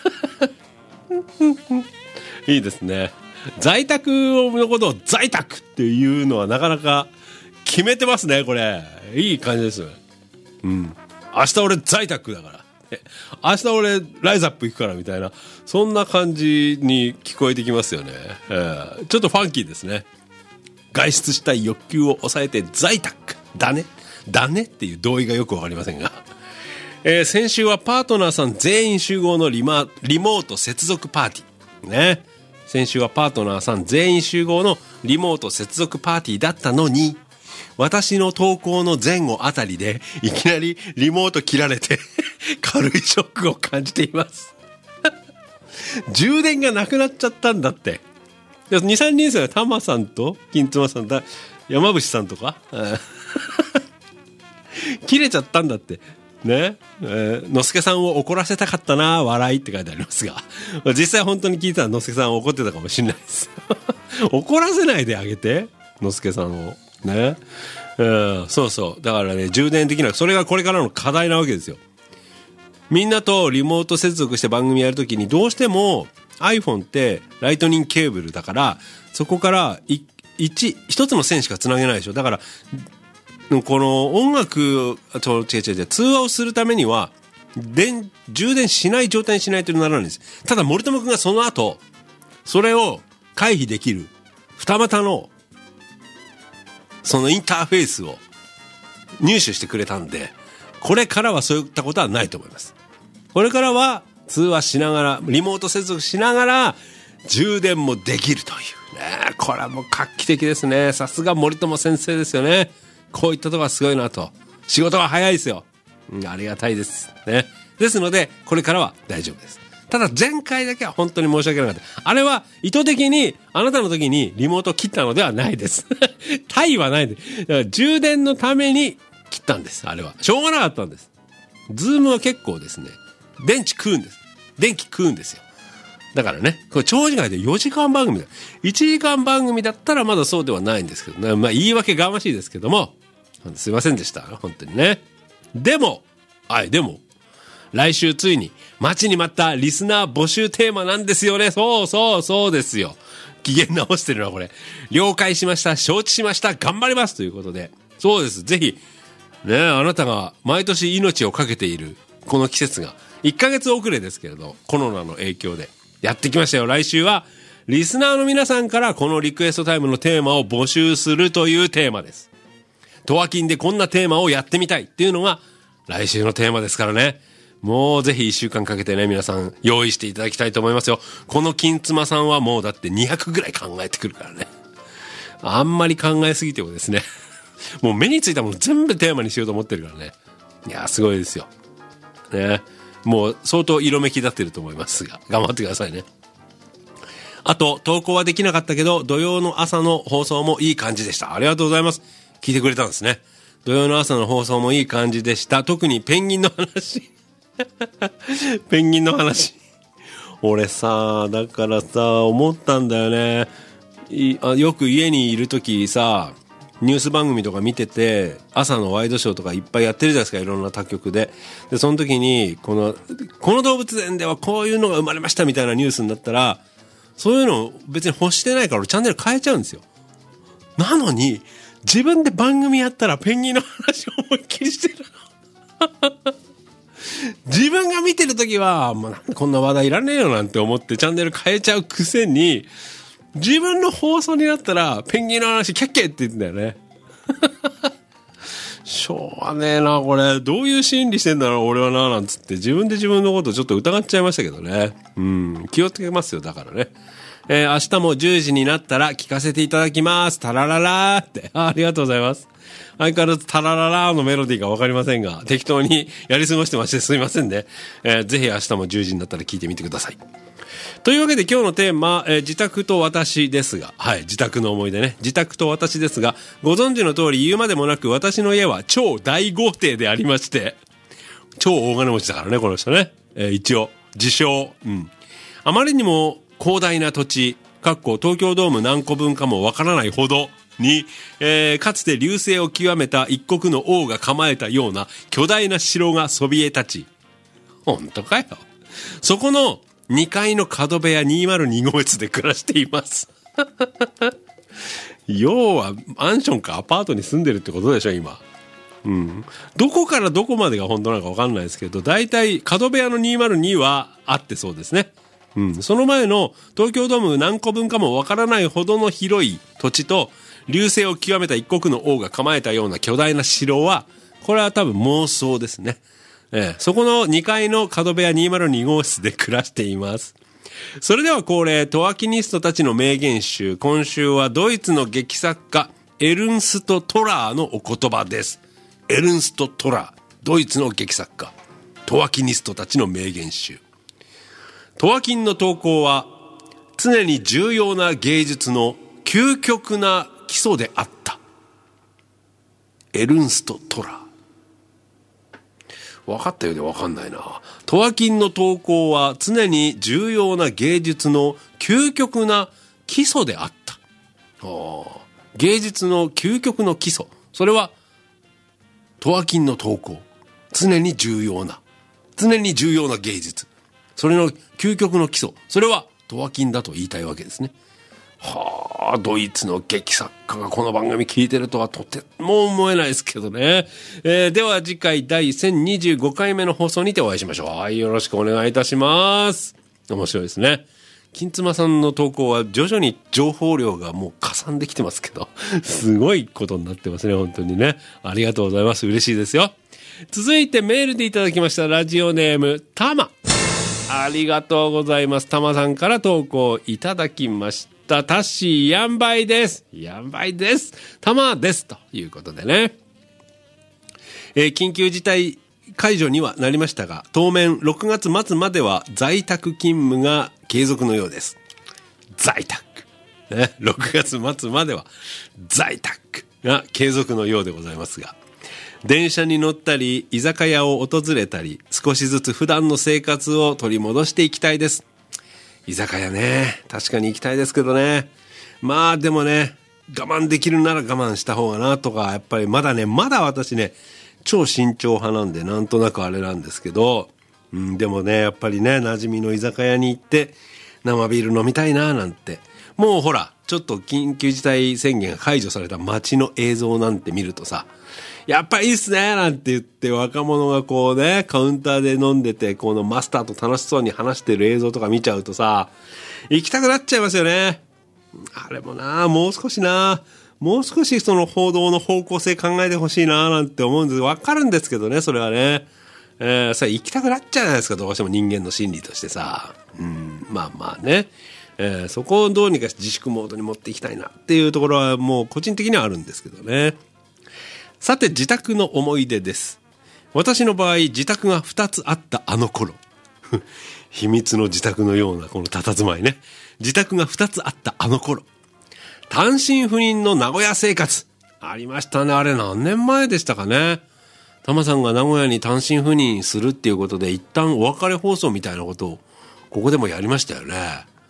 [SPEAKER 1] いいですね。在宅のことを在宅っていうのはなかなか決めてますね、これ。いい感じです。明日俺在宅だから。明日俺ライズアップ行くからみたいな、そんな感じに聞こえてきますよね。ちょっとファンキーですね。外出したい欲求を抑えて在宅だねっていう同意がよくわかりませんが、先週はパートナーさん全員集合のリモート接続パーティーね。先週はパートナーさん全員集合のリモート接続パーティーだったのに、私の投稿の前後あたりでいきなりリモート切られて軽いショックを感じています。充電がなくなっちゃったんだって。2、3人ですよね。タマさんと金妻さんだ、山伏さんとか切れちゃったんだってね。のすけさんを怒らせたかったな、笑いって書いてありますが、実際本当に聞いたらのすけさん怒ってたかもしれないです怒らせないであげて、のすけさんをね。そうそう、だからね、充電できなく、それがこれからの課題なわけですよ。みんなとリモート接続して番組やるときにどうしても iPhone ってライトニングケーブルだから、そこから一つの線しかつなげないでしょ。だからこの音楽と通話をするためには充電しない状態にしないとならないんです。ただ森友くんがその後それを回避できる二股のそのインターフェースを入手してくれたんで、これからはそういったことはないと思います。これからは通話しながら、リモート接続しながら充電もできるというね。これはもう画期的ですね。さすが森友先生ですよね。こういったところがすごいなと。仕事が早いですよ。ありがたいですね。ですのでこれからは大丈夫です。ただ前回だけは本当に申し訳なかった。あれは意図的にあなたの時にリモートを切ったのではないです。タイはないんで。だから充電のために切ったんです。あれはしょうがなかったんです。ズームは結構ですね、電気食うんですよ。だからね、これ長時間で4時間番組だ。1時間番組だったらまだそうではないんですけどね。まあ言い訳がましいですけども、すいませんでした本当にね。でも来週ついに待ちに待ったリスナー募集テーマなんですよね。そうですよ。機嫌直してるのはこれ。了解しました、承知しました、頑張りますということで、そうです。ぜひね、あなたが毎年命をかけているこの季節が1ヶ月遅れですけれど、コロナの影響でやってきましたよ。来週はリスナーの皆さんからこのリクエストタイムのテーマを募集するというテーマです。トワキンでこんなテーマをやってみたいっていうのが来週のテーマですからね。もうぜひ1週間かけてね、皆さん用意していただきたいと思いますよ。この金妻さんはもうだって200ぐらい考えてくるからね。あんまり考えすぎてもですね、もう目についたもの全部テーマにしようと思ってるからね。いやすごいですよね。もう相当色めき立ってると思いますが、頑張ってくださいね。あと投稿はできなかったけど土曜の朝の放送もいい感じでした。ありがとうございます。聞いてくれたんですね。土曜の朝の放送もいい感じでした。特にペンギンの話ペンギンの話俺さ、だからさ思ったんだよね。 よく家にいるときさ、ニュース番組とか見てて、朝のワイドショーとかいっぱいやってるじゃないですか、いろんな他局で。で、その時に、この動物園ではこういうのが生まれましたみたいなニュースになったら、そういうの別に欲してないから俺チャンネル変えちゃうんですよ。なのに、自分で番組やったらペンギンの話を思いっきりしてるの。自分が見てるときは、もうなんでこんな話題いらねえよなんて思ってチャンネル変えちゃうくせに、自分の放送になったら、ペンギンの話キャッケーって言ってんだよね。しょうがねえな、これ。どういう心理してんだろう、俺はな、なんつって、自分で自分のことちょっと疑っちゃいましたけどね。気をつけますよ、だからね。明日も10時になったら聞かせていただきます。タラララーって。ありがとうございます。相変わらずタラララーのメロディーがわかりませんが、適当にやり過ごしてましてすいませんね。ぜひ明日も10時になったら聞いてみてください。というわけで今日のテーマ、自宅と私ですが、はい、自宅の思い出ね。自宅と私ですが、ご存知の通り言うまでもなく私の家は超大豪邸でありまして、超大金持ちだからね、この人ね。一応、自称。あまりにも広大な土地、東京ドーム何個分かもわからないほどに、かつて隆盛を極めた一国の王が構えたような巨大な城がそびえ立ち。本当かよ。そこの2階の角部屋202号室で暮らしています。要はマンションかアパートに住んでるってことでしょ、今。どこからどこまでが本当なのか分かんないですけど、だいたい角部屋の202はあってそうですね。その前の東京ドーム何個分かも分からないほどの広い土地と、隆盛を極めた一国の王が構えたような巨大な城は、これは多分妄想ですね。そこの2階の角部屋202号室で暮らしています。それでは恒例、トワキニストたちの名言集。今週はドイツの劇作家、エルンスト・トラーのお言葉です。エルンスト・トラー、ドイツの劇作家、トワキニストたちの名言集。トワキンの投稿は、常に重要な芸術の究極な基礎であった。エルンスト・トラー。分かったようで分かんないな。トワキンの投稿は常に重要な芸術の究極な基礎であった。芸術の究極の基礎。それは、トワキンの投稿。常に重要な芸術。それの究極の基礎。それは、トワキンだと言いたいわけですね。はあ、ドイツの劇作家がこの番組聞いてるとはとても思えないですけどね。では次回第1025回目の放送にてお会いしましょう。はい、よろしくお願いいたします。面白いですね。金妻さんの投稿は徐々に情報量がもうかさんできてますけど、すごいことになってますね、本当にね。ありがとうございます。嬉しいですよ。続いてメールでいただきましたラジオネーム、たま。ありがとうございます。たまさんから投稿いただきました。タッシーやんばいです。やんばいです。たまです。ということでね。緊急事態解除にはなりましたが、当面6月末までは在宅勤務が継続のようです。在宅。ね、6月末までは在宅が継続のようでございますが、電車に乗ったり、居酒屋を訪れたり、少しずつ普段の生活を取り戻していきたいです。居酒屋ね、確かに行きたいですけどね。まあでもね、我慢できるなら我慢した方がなとか、やっぱりまだ私ね、超慎重派なんで、なんとなくあれなんですけど、でもね、やっぱりね、馴染みの居酒屋に行って、生ビール飲みたいななんて。もうほら、ちょっと緊急事態宣言が解除された街の映像なんて見るとさ、やっぱいいっすねなんて言って若者がこうね、カウンターで飲んでて、このマスターと楽しそうに話してる映像とか見ちゃうとさ、行きたくなっちゃいますよね。あれもな、もう少しその報道の方向性考えてほしいななんて思うんです。わかるんですけどね、それはね。さあ行きたくなっちゃうじゃないですか、どうしても人間の心理としてさ。まあね。そこをどうにかして自粛モードに持っていきたいなっていうところはもう個人的にはあるんですけどね。さて、自宅の思い出です。私の場合、自宅が2つあったあの頃。秘密の自宅のようなこの佇まいね。自宅が2つあったあの頃。単身赴任の名古屋生活。ありましたね。あれ何年前でしたかね。タマさんが名古屋に単身赴任するっていうことで、一旦お別れ放送みたいなことを、ここでもやりましたよね。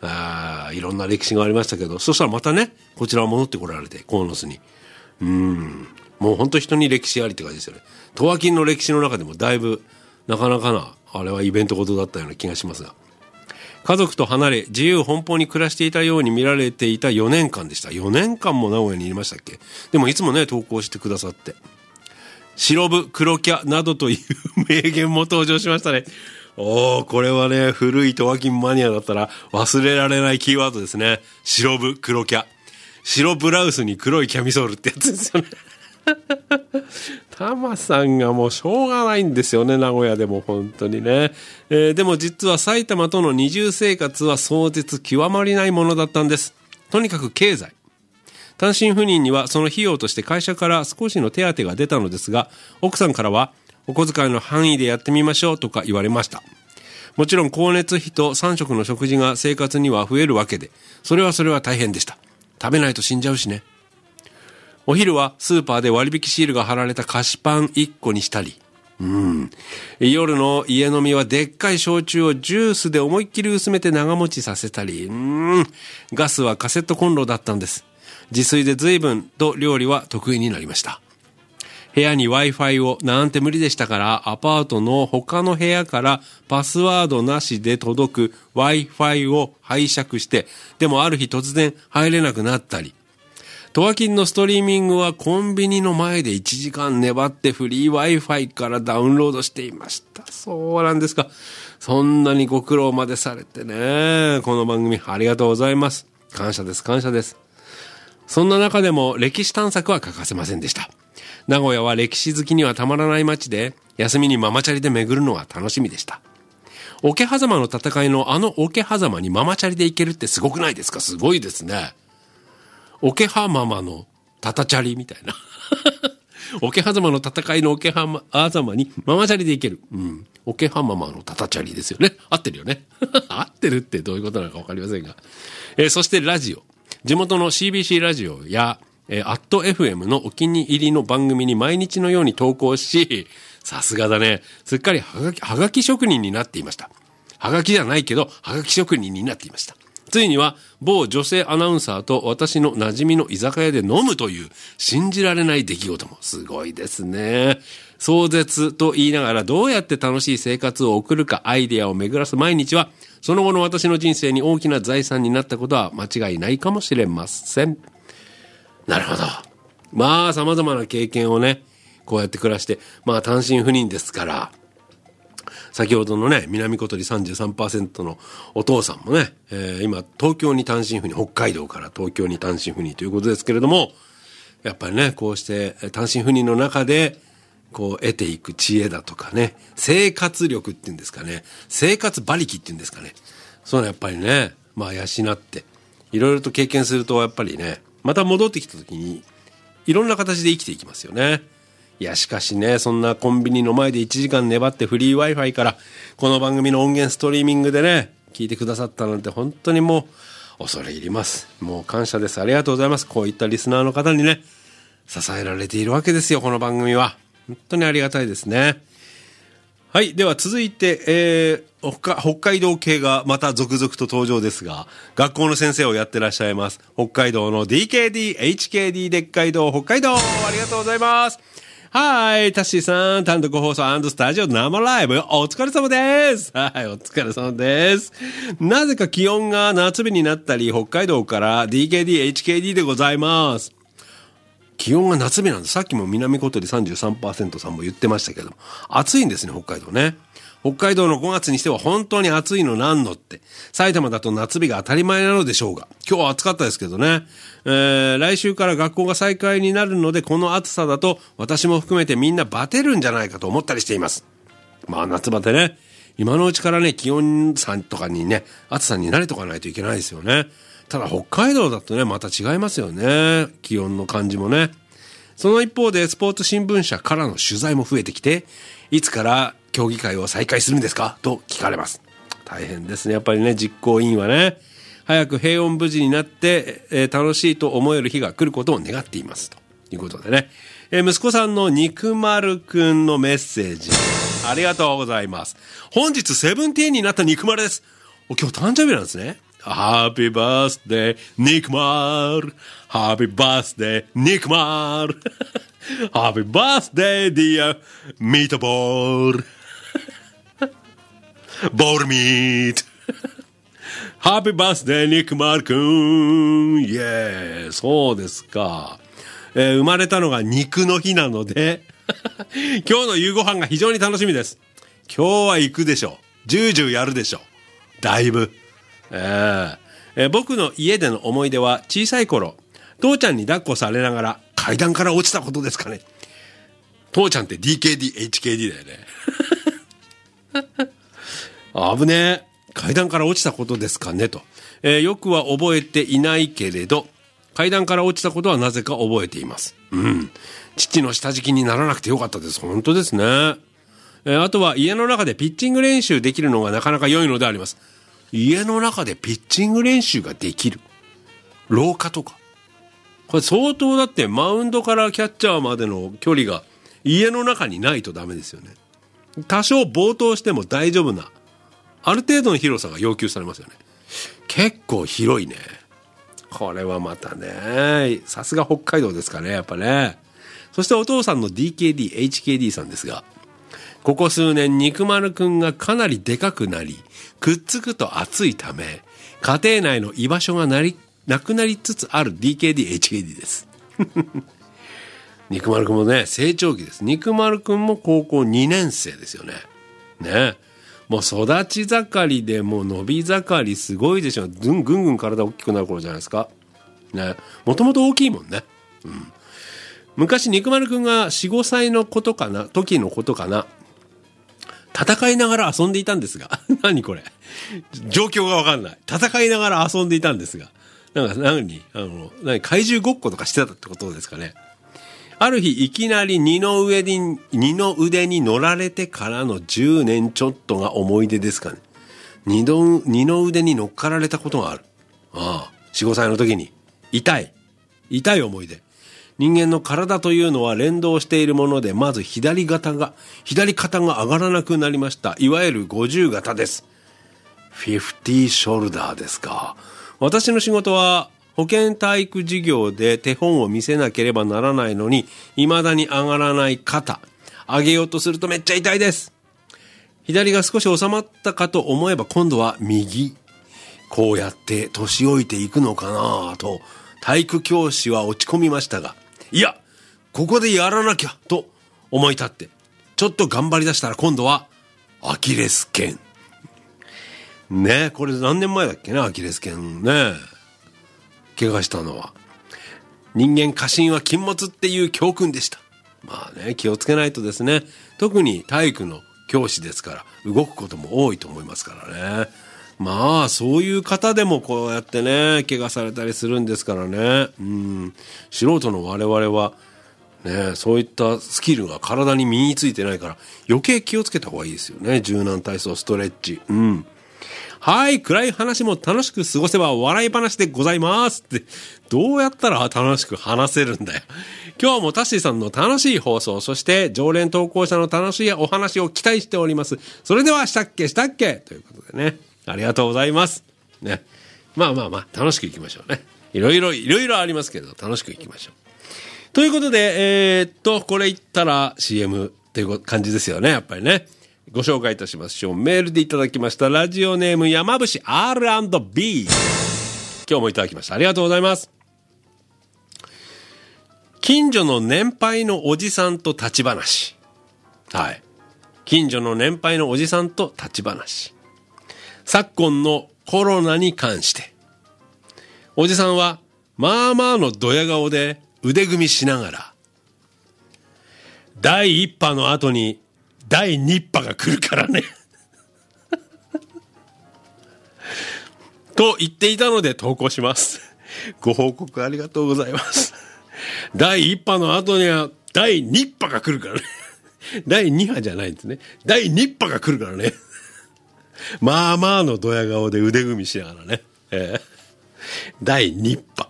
[SPEAKER 1] いろんな歴史がありましたけど、そしたらまたね、こちらは戻ってこられて、鴻巣に。もう本当人に歴史ありって感じですよね。十和金の歴史の中でもだいぶ、なかなかな、あれはイベントごとだったような気がしますが。家族と離れ、自由奔放に暮らしていたように見られていた4年間でした。4年間も名古屋にいましたっけ？でもいつもね、投稿してくださって。白部、黒キャなどという名言も登場しましたね。これはね、古い十和金マニアだったら忘れられないキーワードですね。白部、黒キャ。白ブラウスに黒いキャミソールってやつですよね。タマさんがもうしょうがないんですよね、名古屋でも本当にね。でも実は埼玉との二重生活は壮絶極まりないものだったんです。とにかく経済。単身赴任にはその費用として会社から少しの手当が出たのですが、奥さんからはお小遣いの範囲でやってみましょうとか言われました。もちろん光熱費と3食の食事が生活には増えるわけで、それは大変でした。食べないと死んじゃうしね。お昼はスーパーで割引シールが貼られた菓子パン1個にしたり、夜の家飲みはでっかい焼酎をジュースで思いっきり薄めて長持ちさせたり、ガスはカセットコンロだったんです。自炊で随分と料理は得意になりました。部屋に Wi-Fi をなんて無理でしたから、アパートの他の部屋からパスワードなしで届く Wi-Fi を拝借して、でもある日突然入れなくなったり、十和金のストリーミングはコンビニの前で1時間粘ってフリー Wi-Fi からダウンロードしていました。そうなんですか。そんなにご苦労までされてね。この番組ありがとうございます。感謝です、感謝です。そんな中でも歴史探索は欠かせませんでした。名古屋は歴史好きにはたまらない街で、休みにママチャリで巡るのが楽しみでした。桶狭間の戦いの桶狭間にママチャリで行けるってすごくないですか？すごいですね。桶狭間のタタチャリみたいな。桶狭間の戦いの桶狭間にママチャリで行ける。桶狭間のタタチャリですよね。合ってるよね。合ってるってどういうことなのかわかりませんが。そしてラジオ。地元の CBC ラジオや、@FM のお気に入りの番組に毎日のように投稿し、さすがだね。すっかりはがき職人になっていました。はがきじゃないけど、はがき職人になっていました。ついには某女性アナウンサーと私の馴染みの居酒屋で飲むという信じられない出来事もすごいですね。壮絶と言いながらどうやって楽しい生活を送るかアイデアを巡らす毎日はその後の私の人生に大きな財産になったことは間違いないかもしれません。なるほど。まあ様々な経験をね、こうやって暮らして、まあ単身赴任ですから、先ほどのね、南小鳥 33% のお父さんもね、今東京に単身赴任、北海道から東京に単身赴任ということですけれども、やっぱりね、こうして単身赴任の中で、こう得ていく知恵だとかね、生活力っていうんですかね、生活馬力っていうんですかね、そういうのやっぱりね、まあ養って、いろいろと経験するとやっぱりね、また戻ってきた時に、いろんな形で生きていきますよね。いや、しかしね、そんなコンビニの前で1時間粘ってフリー Wi-Fi から、この番組の音源ストリーミングでね、聞いてくださったなんて本当にもう、恐れ入ります。もう感謝です。ありがとうございます。こういったリスナーの方にね、支えられているわけですよ、この番組は。本当にありがたいですね。はい。では続いて、北海道系がまた続々と登場ですが、学校の先生をやってらっしゃいます。北海道の DKD、HKD でっかい道北海道。ありがとうございます。はい。タッシーさん、単独放送&スタジオ生ライブ、お疲れ様です。はい、お疲れ様です。なぜか気温が夏日になったり、北海道から DKD、HKD でございます。気温が夏日なんです。さっきも南小鳥 33% さんも言ってましたけども、暑いんですね、北海道ね。北海道の5月にしては本当に暑いのなんのって。埼玉だと夏日が当たり前なのでしょうが。今日は暑かったですけどね。来週から学校が再開になるので、この暑さだと私も含めてみんなバテるんじゃないかと思ったりしています。まあ夏バテね。今のうちからね、気温差とかにね、暑さに慣れとかないといけないですよね。ただ北海道だとね、また違いますよね。気温の感じもね。その一方でスポーツ新聞社からの取材も増えてきて、いつから競技会を再開するんですかと聞かれます。大変ですね。やっぱりね、実行委員はね、早く平穏無事になって、楽しいと思える日が来ることを願っています。ということでね。息子さんの肉丸くんのメッセージ。ありがとうございます。本日セブンティーンになった肉丸です。今日誕生日なんですね。 Happy birthday, Nick Mar. Happy birthday, Nick Mar. Happy birthday, dear Meatball. Ball meat. Happy birthday, Nick Mar くん。イエーイ、そうですか。生まれたのが肉の日なので、今日の夕ご飯が非常に楽しみです。今日は行くでしょう。ジュージューやるでしょう。だいぶ。僕の家での思い出は小さい頃、父ちゃんに抱っこされながら階段から落ちたことですかね。父ちゃんって DKD、HKD だよね。危ねえ。階段から落ちたことですかねと。よくは覚えていないけれど、階段から落ちたことはなぜか覚えています。うん。父の下敷きにならなくてよかったです。本当ですね。あとは家の中でピッチング練習できるのがなかなか良いのであります。家の中でピッチング練習ができる。廊下とか。これ相当だってマウンドからキャッチャーまでの距離が家の中にないとダメですよね。多少暴投しても大丈夫な、ある程度の広さが要求されますよね。結構広いね。これはまたね、さすが北海道ですかね、やっぱね。そしてお父さんの DKD、HKD さんですが、ここ数年肉丸くんがかなりでかくなり、くっつくと熱いため、家庭内の居場所がなくなりつつある DKD、HKD です。肉丸くんもね、成長期です。肉丸くんも高校2年生ですよね。ね。もう育ち盛りでもう伸び盛りすごいでしょ。ぐんぐん体大きくなる頃じゃないですか。ね。もともと大きいもんね。うん。昔肉丸くんが4、5歳の時のことかな。戦いながら遊んでいたんですが。何これ。状況がわかんない。戦いながら遊んでいたんですが。何怪獣ごっことかしてたってことですかね。ある日いきなり二の腕に乗られてからの10年ちょっとが思い出ですかね。二の腕に乗っかられたことがある。ああ、4、5歳の時に。痛い思い出。人間の体というのは連動しているもので、まず左肩が上がらなくなりました。いわゆる50肩です。50ショルダーですか。私の仕事は保健体育授業で手本を見せなければならないのに、未だに上がらない肩。上げようとするとめっちゃ痛いです。左が少し収まったかと思えば今度は右。こうやって年老いていくのかなと体育教師は落ち込みましたが、いや、ここでやらなきゃと思い立って、ちょっと頑張り出したら今度はアキレス腱。ねえ、これ何年前だっけな、アキレス腱ね。怪我したのは。人間過信は禁物っていう教訓でした。まあね、気をつけないとですね。特に体育の教師ですから動くことも多いと思いますからね。まあそういう方でもこうやってね怪我されたりするんですからね。素人の我々はね、そういったスキルが体に身についてないから余計気をつけた方がいいですよね。柔軟体操、ストレッチ。はい、暗い話も楽しく過ごせば笑い話でございますって、どうやったら楽しく話せるんだよ。今日もタッシーさんの楽しい放送、そして常連投稿者の楽しいお話を期待しております。それではしたっけということでね、ありがとうございますね。まあ楽しくいきましょうね。いろいろありますけど楽しくいきましょうということで、これ言ったら CM っていう感じですよね。やっぱりね、ご紹介いたしましょう。メールでいただきましたラジオネーム山伏 R&B。 今日もいただきました。ありがとうございます。近所の年配のおじさんと立ち話。はい。近所の年配のおじさんと立ち話。昨今のコロナに関して。おじさんはまあまあのドヤ顔で腕組みしながら、第1波の後に第2波が来るからねと言っていたので投稿します。ご報告ありがとうございます。第1波の後には第2波が来るからね。第2波じゃないんですね。第2波が来るからね。まあまあのドヤ顔で腕組みしながらね。第2波。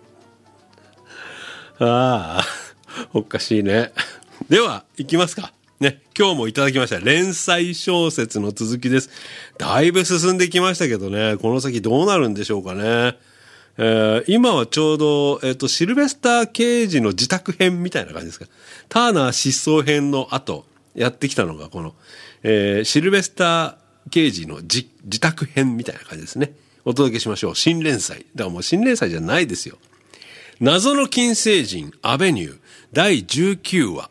[SPEAKER 1] ああ、おかしいね。では、行きますか。 ね、今日もいただきました。連載小説の続きです。だいぶ進んできましたけどね、この先どうなるんでしょうかね。今はちょうど、シルベスター刑事の自宅編みたいな感じですか。ターナー失踪編の後、やってきたのがこの、シルベスター刑事の自宅編みたいな感じですね。お届けしましょう。新連載。だからもう新連載じゃないですよ。謎の金星人アベニュー第19話。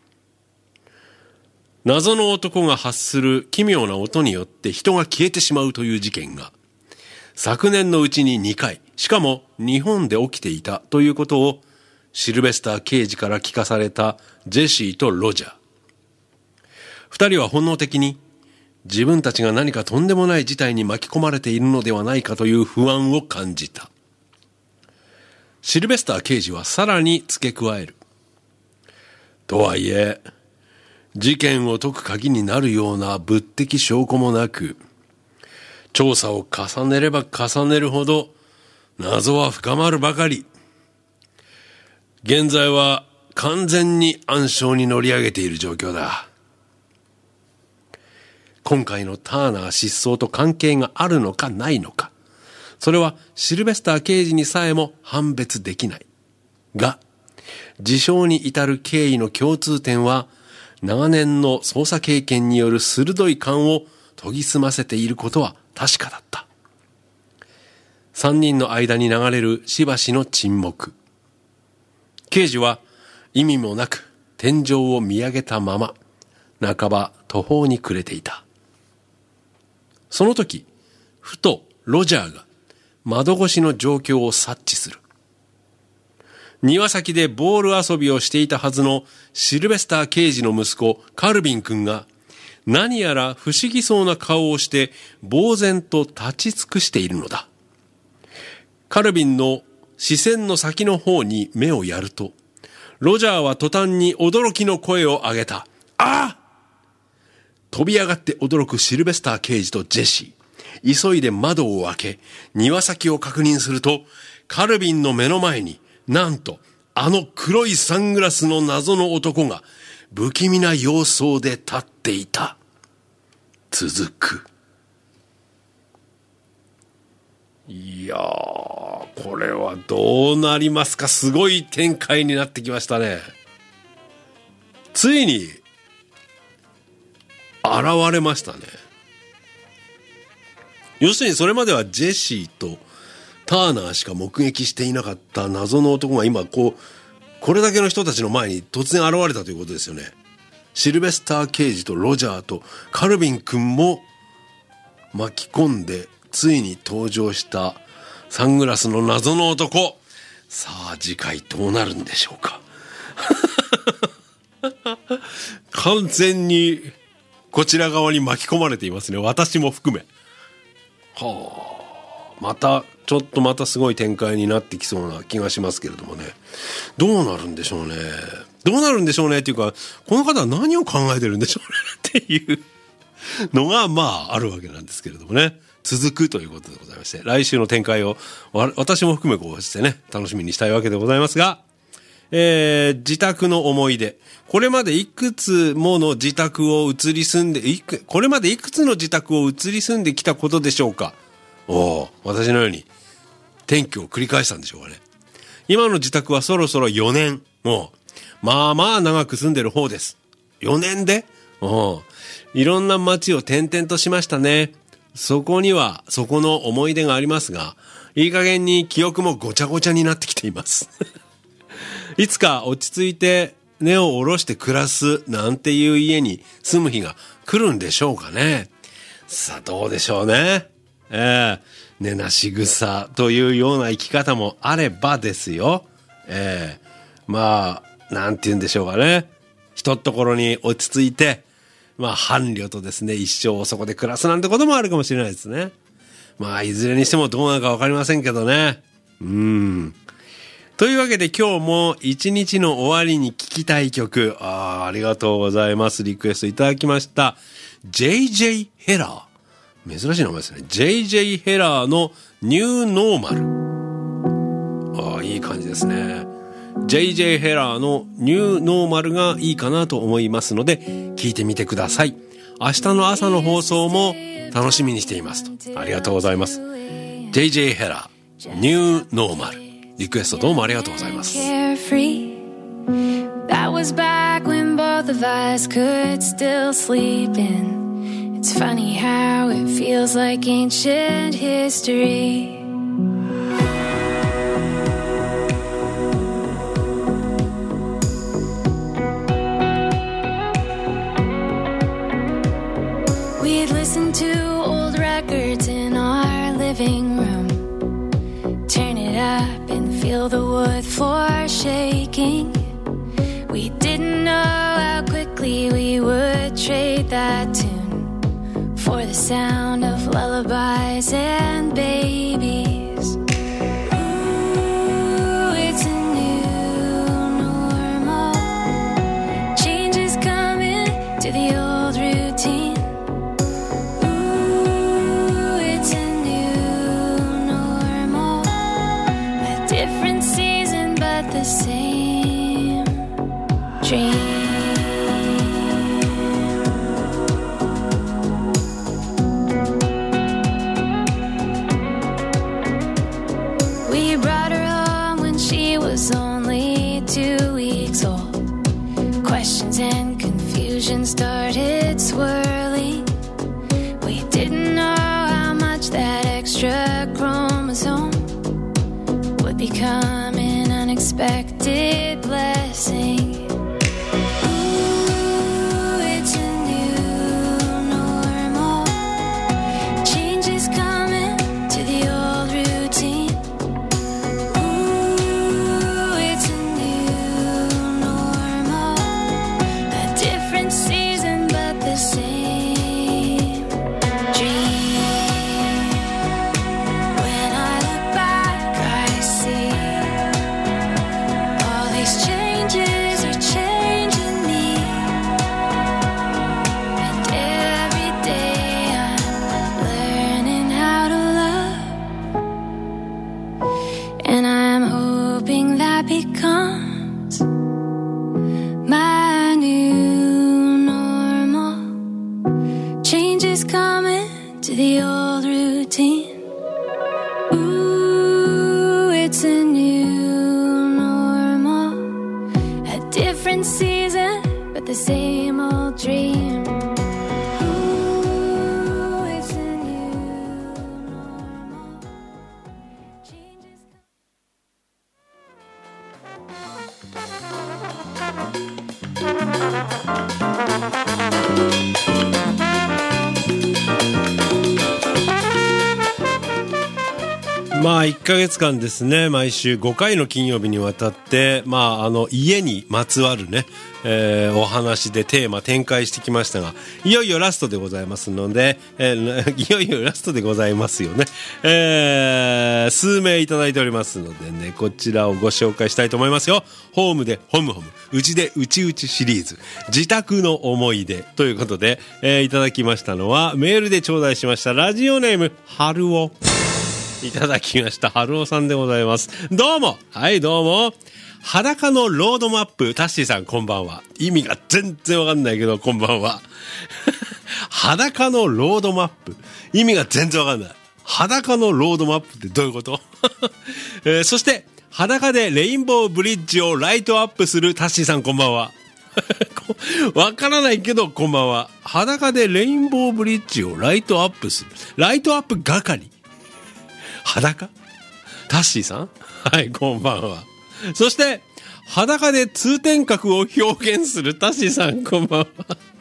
[SPEAKER 1] 謎の男が発する奇妙な音によって人が消えてしまうという事件が昨年のうちに2回、しかも日本で起きていたということをシルベスター刑事から聞かされたジェシーとロジャー。二人は本能的に自分たちが何かとんでもない事態に巻き込まれているのではないかという不安を感じた。シルベスター刑事はさらに付け加える。とはいえ、事件を解く鍵になるような物的証拠もなく、調査を重ねれば重ねるほど謎は深まるばかり。現在は完全に暗礁に乗り上げている状況だ。今回のターナー失踪と関係があるのかないのか、それはシルベスター刑事にさえも判別できない。が、事象に至る経緯の共通点は、長年の捜査経験による鋭い勘を研ぎ澄ませていることは確かだった。三人の間に流れるしばしの沈黙。刑事は意味もなく天井を見上げたまま、半ば途方に暮れていた。その時、ふとロジャーが窓越しの状況を察知する。庭先でボール遊びをしていたはずのシルベスター刑事の息子カルビン君が何やら不思議そうな顔をして呆然と立ち尽くしているのだ。カルビンの視線の先の方に目をやると、ロジャーは途端に驚きの声を上げた。ああ！飛び上がって驚くシルベスター刑事とジェシー。急いで窓を開け、庭先を確認すると、カルビンの目の前に、なんと、あの黒いサングラスの謎の男が、不気味な様相で立っていた。続く。いやー、これはどうなりますか。すごい展開になってきましたね。ついに、現れましたね。要するにそれまではジェシーとターナーしか目撃していなかった謎の男が今これだけの人たちの前に突然現れたということですよね。シルベスター刑事とロジャーとカルビン君も巻き込んでついに登場したサングラスの謎の男。さあ次回どうなるんでしょうか。完全にこちら側に巻き込まれていますね。私も含め。はあ、またすごい展開になってきそうな気がしますけれどもね。どうなるんでしょうね。どうなるんでしょうねっていうか、この方は何を考えてるんでしょうねっていうのがあるわけなんですけれどもね。続くということでございまして、来週の展開を私も含めこうしてね、楽しみにしたいわけでございますが、自宅の思い出。これまでいくつもの自宅を移り住んで、これまでいくつの自宅を移り住んできたことでしょうか。私のように転居を繰り返したんでしょうかね。今の自宅はそろそろ4年。もう、まあまあ長く住んでる方です。4年でいろんな街を転々としましたね。そこには、そこの思い出がありますが、いい加減に記憶もごちゃごちゃになってきています。いつか落ち着いて根を下ろして暮らすなんていう家に住む日が来るんでしょうかね。さあどうでしょうね。寝なし草というような生き方もあればですよ。なんて言うんでしょうかね。ひとっところに落ち着いて、伴侶とですね、一生そこで暮らすなんてこともあるかもしれないですね。いずれにしてもどうなるかわかりませんけどね。というわけで今日も一日の終わりに聴きたい曲、ありがとうございます。リクエストいただきました。JJ ヘラー。珍しい名前ですね。JJ ヘラーのニューノーマル。いい感じですね。 JJ ヘラーのニューノーマルがいいかなと思いますので聞いてみてください。明日の朝の放送も楽しみにしていますと。ありがとうございます。 JJ ヘラーニューノーマル、リクエストどうもありがとうございます。
[SPEAKER 2] That was back when both of us could still sleep in. It's funny how it feels like ancient history. We'd listen to old records in our living room, turn it up and feel the wood floor shaking. We didn't know how quickly we would trade that tune for the sound of lullabies and babies. Ooh, it's a new normal. Change is coming to the old routine. Ooh, it's a new normal. A different season but the same dream. We brought her home when she was only 2 weeks old. Questions and confusion started swirling. We didn't know how much that extra chromosome would become an unexpected blessing. Same old dream. Ooh, it's a new normal. Changes.
[SPEAKER 1] まあ1ヶ月間ですね、毎週5回の金曜日にわたって、家にまつわるね、お話でテーマ展開してきましたが、いよいよラストでございますので、いよいよラストでございますよね。数名いただいておりますのでね、こちらをご紹介したいと思いますよ。ホームでホムホム、うちでうちうちシリーズ、自宅の思い出ということで、いただきましたのは、メールで頂戴しましたラジオネーム、春尾。いただきました。春尾さんでございます。どうも。はい、どうも。裸のロードマップ、タッシーさんこんばんは。意味が全然わかんないけど、こんばんは。裸のロードマップ。意味が全然わかんない。裸のロードマップってどういうこと、そして、裸でレインボーブリッジをライトアップするタッシーさんこんばんは。わからないけど、こんばんは。裸でレインボーブリッジをライトアップする。ライトアップ係。裸？タッシーさん？はい、こんばんは。そして、裸で通天閣を表現するタッシーさん、こんばんは。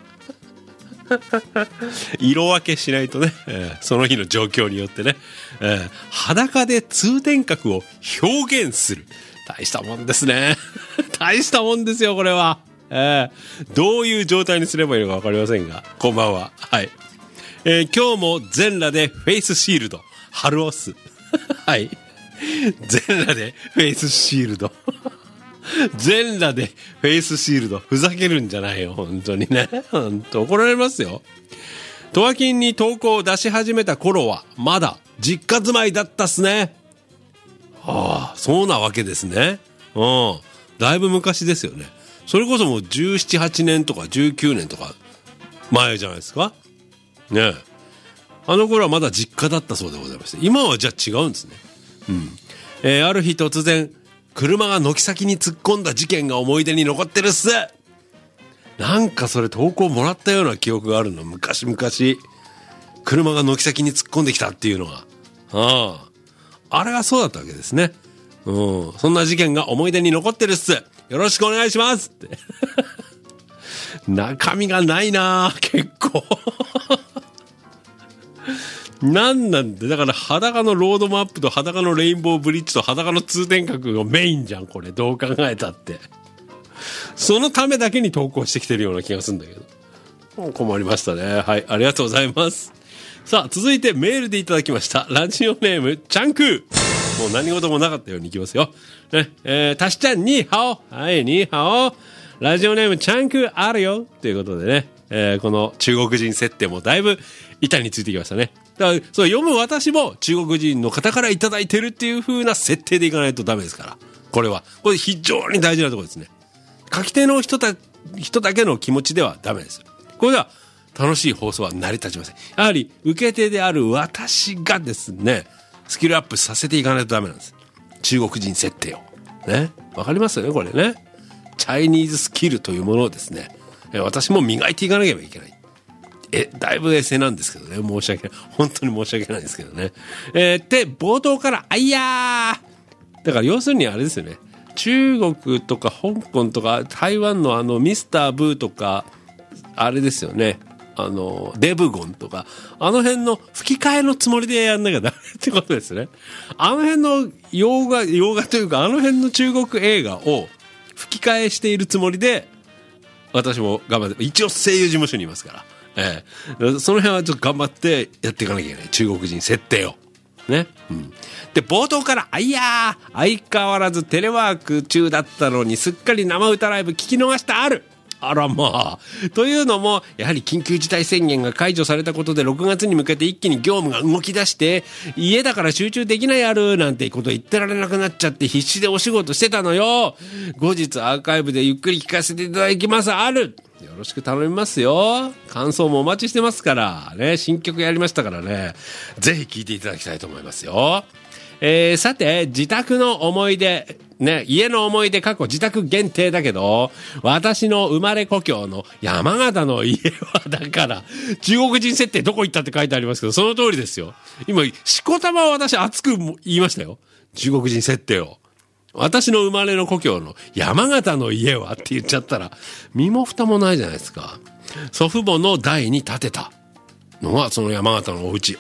[SPEAKER 1] 色分けしないとね、その日の状況によってね、裸で通天閣を表現する。大したもんですね。大したもんですよ、これは。どういう状態にすればいいのか分かりませんが、こんばんは。はい。今日も全裸でフェイスシールド。春オス。はい。全裸でフェイスシールド。全裸でフェイスシールド。ふざけるんじゃないよ、本当にね。本当怒られますよ。トワキンに投稿を出し始めた頃は、まだ実家住まいだったっすね。はあ、そうなわけですね。うん。 だいぶ昔ですよね。それこそもう17、8年とか19年とか前じゃないですかね。あの頃はまだ実家だったそうでございまして、今はじゃあ違うんですね。ある日突然車が軒先に突っ込んだ事件が思い出に残ってるっす。なんかそれ投稿もらったような記憶があるの。昔々車が軒先に突っ込んできたっていうのが、あれがそうだったわけですね。そんな事件が思い出に残ってるっす。よろしくお願いしますって中身がないな結構なんでだから裸のロードマップと裸のレインボーブリッジと裸の通天閣がメインじゃんこれ。どう考えたってそのためだけに投稿してきてるような気がするんだけど、困りましたね。はい、ありがとうございます。さあ続いてメールでいただきましたラジオネームチャンクー。もう何事もなかったようにいきますよ、ね。タシちゃんニーハオ。はい、ニーハオ。ラジオネームチャンクーあるよということでね、この中国人設定もだいぶ板についてきましたね。だからそう読む私も中国人の方からいただいてるっていう風な設定でいかないとダメですから、これ非常に大事なところですね。書き手の人だけの気持ちではダメです。これでは楽しい放送は成り立ちません。やはり受け手である私がですねスキルアップさせていかないとダメなんです。中国人設定をね、わかりますよねこれね。チャイニーズスキルというものをですね私も磨いていかなければいけない。だいぶ衛生なんですけどね、申し訳ない、本当に申し訳ないですけどね。で冒頭からあいやーだから要するにあれですよね、中国とか香港とか台湾のミスターブーとかあれですよね、デブゴンとかあの辺の吹き替えのつもりでやんなきゃダメってことですね。あの辺の洋画というかあの辺の中国映画を吹き替えしているつもりで私も頑張って、一応声優事務所にいますから、その辺はちょっと頑張ってやっていかなきゃいけない中国人設定をね。で冒頭からあいやー相変わらずテレワーク中だったのにすっかり生歌ライブ聞き逃したある。あらまあ。というのもやはり緊急事態宣言が解除されたことで6月に向けて一気に業務が動き出して家だから集中できないあるなんてこと言ってられなくなっちゃって必死でお仕事してたのよ。後日アーカイブでゆっくり聞かせていただきますある。よろしく頼みますよ。感想もお待ちしてますからね。新曲やりましたからね、ぜひ聴いていただきたいと思いますよ。さて自宅の思い出ね、家の思い出過去自宅限定だけど私の生まれ故郷の山形の家はだから中国人設定どこ行ったって書いてありますけどその通りですよ。今しこたま私熱く言いましたよ、中国人設定を。私の生まれの故郷の山形の家はって言っちゃったら身も蓋もないじゃないですか。祖父母の代に建てたのがその山形のお家。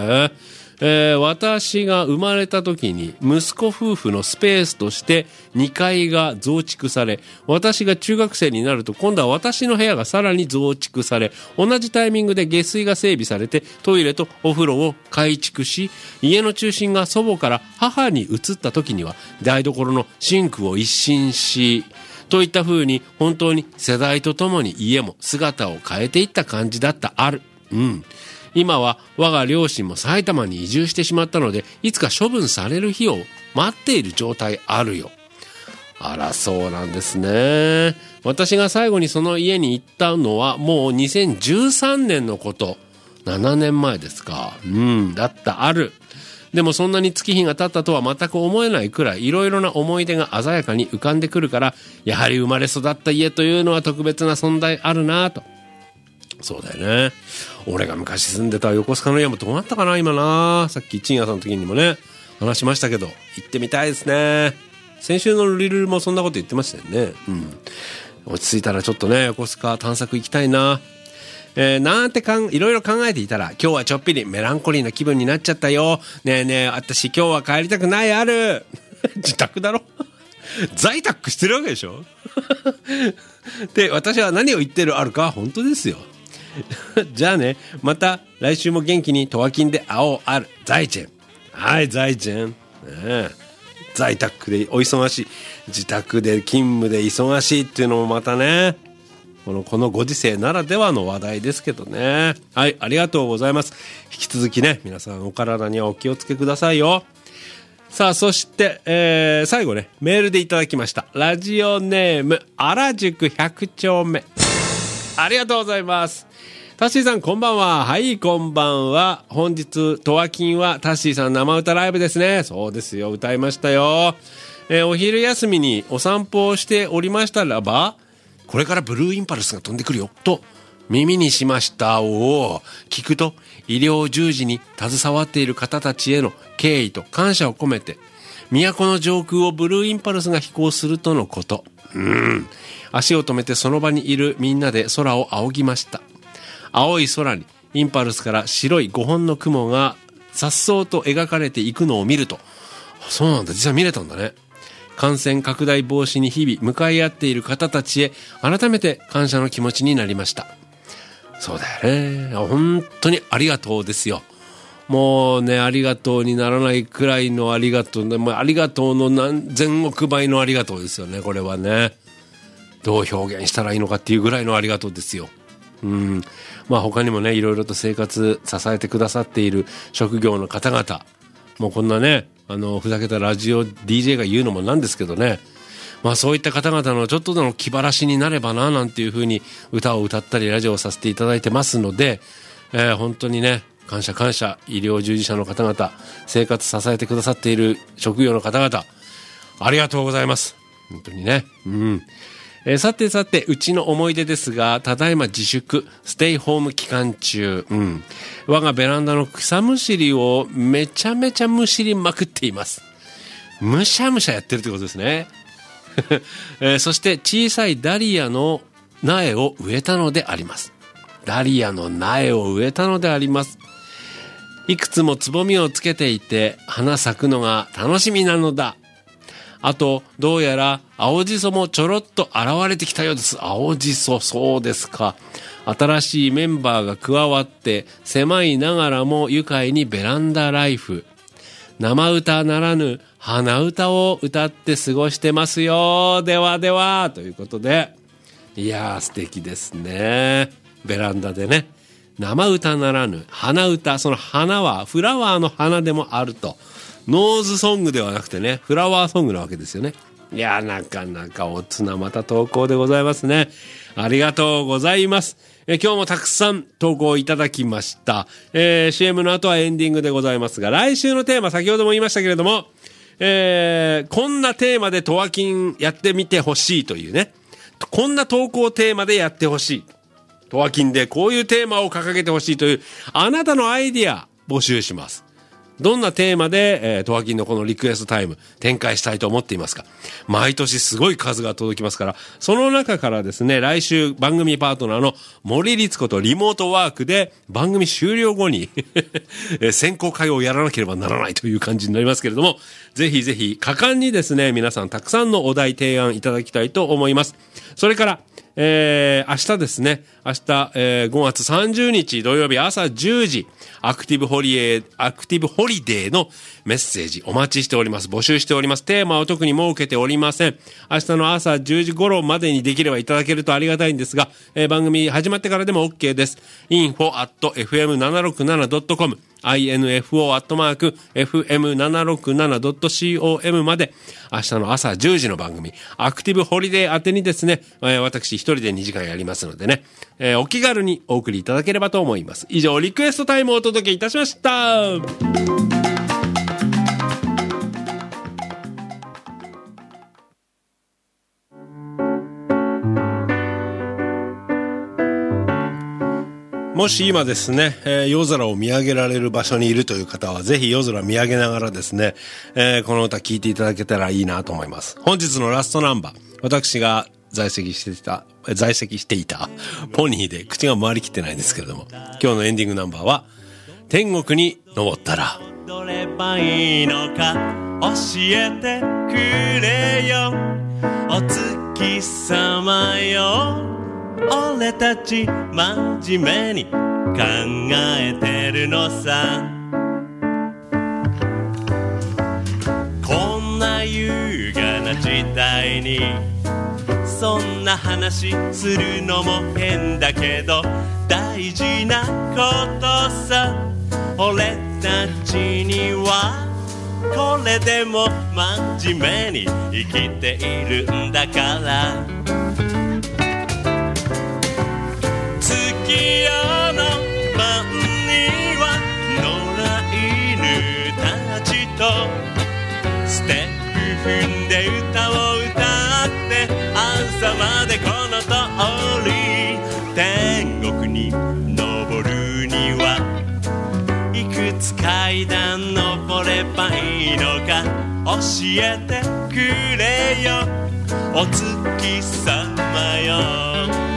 [SPEAKER 1] 私が生まれた時に息子夫婦のスペースとして2階が増築され、私が中学生になると今度は私の部屋がさらに増築され、同じタイミングで下水が整備されてトイレとお風呂を改築し、家の中心が祖母から母に移った時には台所のシンクを一新し、といった風に本当に世代とともに家も姿を変えていった感じだったある。今は我が両親も埼玉に移住してしまったのでいつか処分される日を待っている状態あるよ。あらそうなんですね。私が最後にその家に行ったのはもう2013年のこと、7年前ですか。だったある。でもそんなに月日が経ったとは全く思えないくらいいろいろな思い出が鮮やかに浮かんでくるから、やはり生まれ育った家というのは特別な存在あるなと。そうだよね。俺が昔住んでた横須賀の家もどうなったかな今な。さっき陳夜さんの時にもね話しましたけど行ってみたいですね。先週のリルもそんなこと言ってましたよね。落ち着いたらちょっとね横須賀探索行きたいな。なんていろいろ考えていたら今日はちょっぴりメランコリーな気分になっちゃったよ。ねえねえ私今日は帰りたくないある自宅だろ在宅してるわけでしょで私は何を言ってるあるか本当ですよじゃあね、また来週も元気にトワキンで会おうある。在チェン。はい在チェン、在宅でお忙しい、自宅で勤務で忙しいっていうのもまたねこのご時世ならではの話題ですけどね。はいありがとうございます。引き続きね皆さんお体にはお気をつけくださいよ。 さあ、そして、最後ね、メールでいただきました。ラジオネーム、原宿100丁目。ありがとうございます。タッシーさん、こんばんは。はい、こんばんは。本日、トワキンはタッシーさん生歌ライブですね。そうですよ、歌いましたよ。お昼休みにお散歩をしておりましたらば、これからブルーインパルスが飛んでくるよ、と耳にしました。を聞くと、医療従事に携わっている方たちへの敬意と感謝を込めて、都の上空をブルーインパルスが飛行するとのこと。足を止めてその場にいるみんなで空を仰ぎました。青い空にインパルスから白い5本の雲が颯爽と描かれていくのを見ると、そうなんだ、実は見れたんだね。感染拡大防止に日々向かい合っている方たちへ改めて感謝の気持ちになりました。そうだよね。本当にありがとうですよ。もうね、ありがとうにならないくらいのありがとうね。もうありがとうの何千億倍のありがとうですよね、これはね。どう表現したらいいのかっていうぐらいのありがとうですよ。まあ他にもね、いろいろと生活支えてくださっている職業の方々、もうこんなね、ふざけたラジオ DJ が言うのもなんですけどね、まあそういった方々のちょっとでも気晴らしになればな、なんていう風に歌を歌ったりラジオをさせていただいてますので、本当にね、感謝感謝。医療従事者の方々、生活支えてくださっている職業の方々、ありがとうございます。本当にね。さてさて、うちの思い出ですが、ただいま自粛、ステイホーム期間中、我がベランダの草むしりをめちゃめちゃむしりまくっています。むしゃむしゃやってるってことですね。そして小さいダリアの苗を植えたのであります。ダリアの苗を植えたのであります。いくつもつぼみをつけていて、花咲くのが楽しみなのだ。あと、どうやら青じそもちょろっと現れてきたようです。青じそ、そうですか。新しいメンバーが加わって、狭いながらも愉快にベランダライフ。生歌ならぬ鼻歌を歌って過ごしてますよ。ではでは、ということで。いやー、素敵ですね。ベランダでね。生歌ならぬ鼻歌。その花はフラワーの花でもあると。ノーズソングではなくてね、フラワーソングなわけですよね。いや、なかなかおつなまた投稿でございますね。ありがとうございます。今日もたくさん投稿いただきました。CM の後はエンディングでございますが、来週のテーマ、先ほども言いましたけれども、こんなテーマでトワキンやってみてほしいというね、こんな投稿テーマでやってほしい。トワキンでこういうテーマを掲げてほしいという、あなたのアイディア募集します。どんなテーマで、トワキンのこのリクエストタイム展開したいと思っていますか。毎年すごい数が届きますから、その中からですね、来週番組パートナーの森律子とリモートワークで番組終了後に選考会をやらなければならないという感じになりますけれども、ぜひぜひ果敢にですね、皆さんたくさんのお題提案いただきたいと思います。それから、明日ですね、明日、5月30日土曜日朝10時、アクティブホリデーのメッセージお待ちしております。募集しております。テーマを特に設けておりません。明日の朝10時頃までにできればいただけるとありがたいんですが、番組始まってからでも OK です。info@fm767.com info@fm767.com まで、明日の朝10時の番組、アクティブホリデー宛てにですね、私一人で2時間やりますのでね、お気軽にお送りいただければと思います。以上、リクエストタイムをお届けいたしました。もし今ですね、夜空を見上げられる場所にいるという方は、ぜひ夜空見上げながらですね、この歌聴いていただけたらいいなと思います。本日のラストナンバー、私が在籍していたポニーで口が回りきってないんですけれども、今日のエンディングナンバーは、天国に登ったら。
[SPEAKER 3] どればいいのか教えてくれよ、お月様よ。俺たち真面目に考えてるのさ。こんな優雅な時代にそんな話するのも変だけど、大事なことさ。俺たちにはこれでも真面目に生きているんだから月夜の晩には野良犬たちとステップ踏んで歌を歌って朝までこの通り天国に登るにはいくつ階段登ればいいのか教えてくれよお月様よ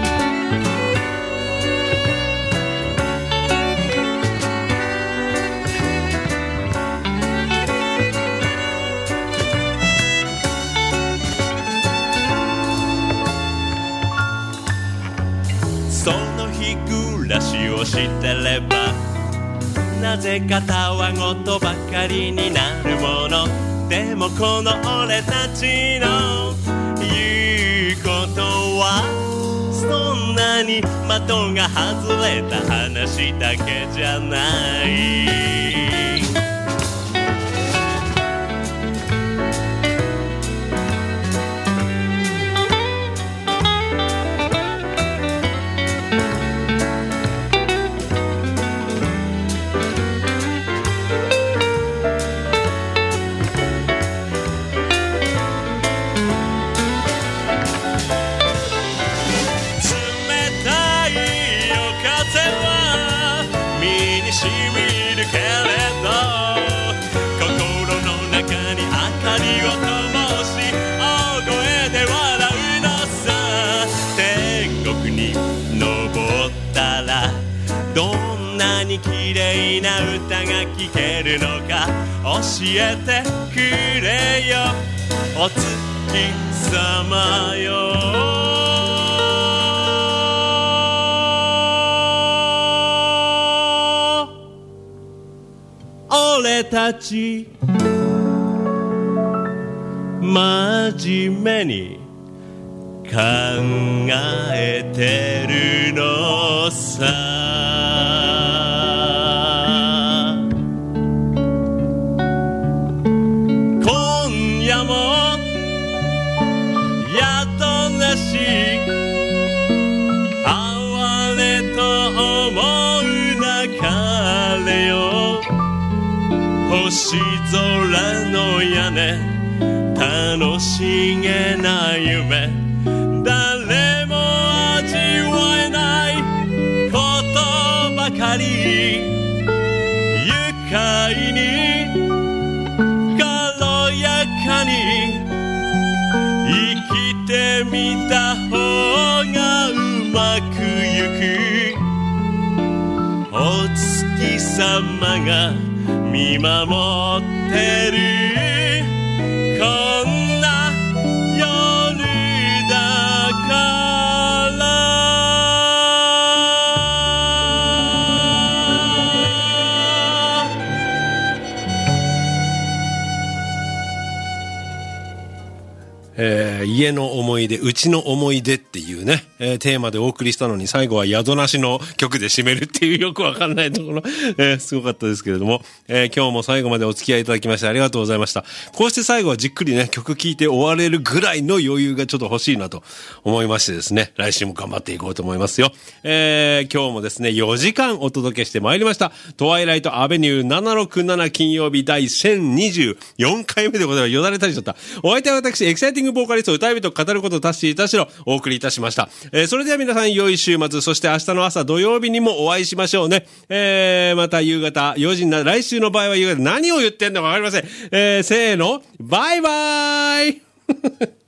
[SPEAKER 3] その日暮らしをしてればなぜかたわごとばかりになるものでもこの俺たちの言うことはそんなに的が外れた話だけじゃない綺麗な歌が聴けるのか教えてくれよお月様よ俺たち真面目に考えてるのさ星空の屋根楽しげな夢誰も味わえないことばかり愉快に軽やかに生きてみた方がうまくゆくお月様が見守ってるこんな夜だから
[SPEAKER 1] 家の思い出、うちの思い出っていうね、テーマでお送りしたのに最後は宿なしの曲で締めるっていうよくわかんないところ、すごかったですけれども、今日も最後までお付き合いいただきましてありがとうございました。こうして最後はじっくりね、曲聴いて終われるぐらいの余裕がちょっと欲しいなと思いましてですね、来週も頑張っていこうと思いますよ。今日もですね、4時間お届けしてまいりました。トワイライトアベニュー767金曜日第1024回目でございます。よだれ垂れちゃった。お相手は私、エキサイティングボーカリスト歌い人語ることタッシー田代お送りいたしました。それでは皆さん良い週末、そして明日の朝土曜日にもお会いしましょうね。また夕方4時になる、来週の場合は夕方何を言ってんのかわかりません。せーの、バイバーイ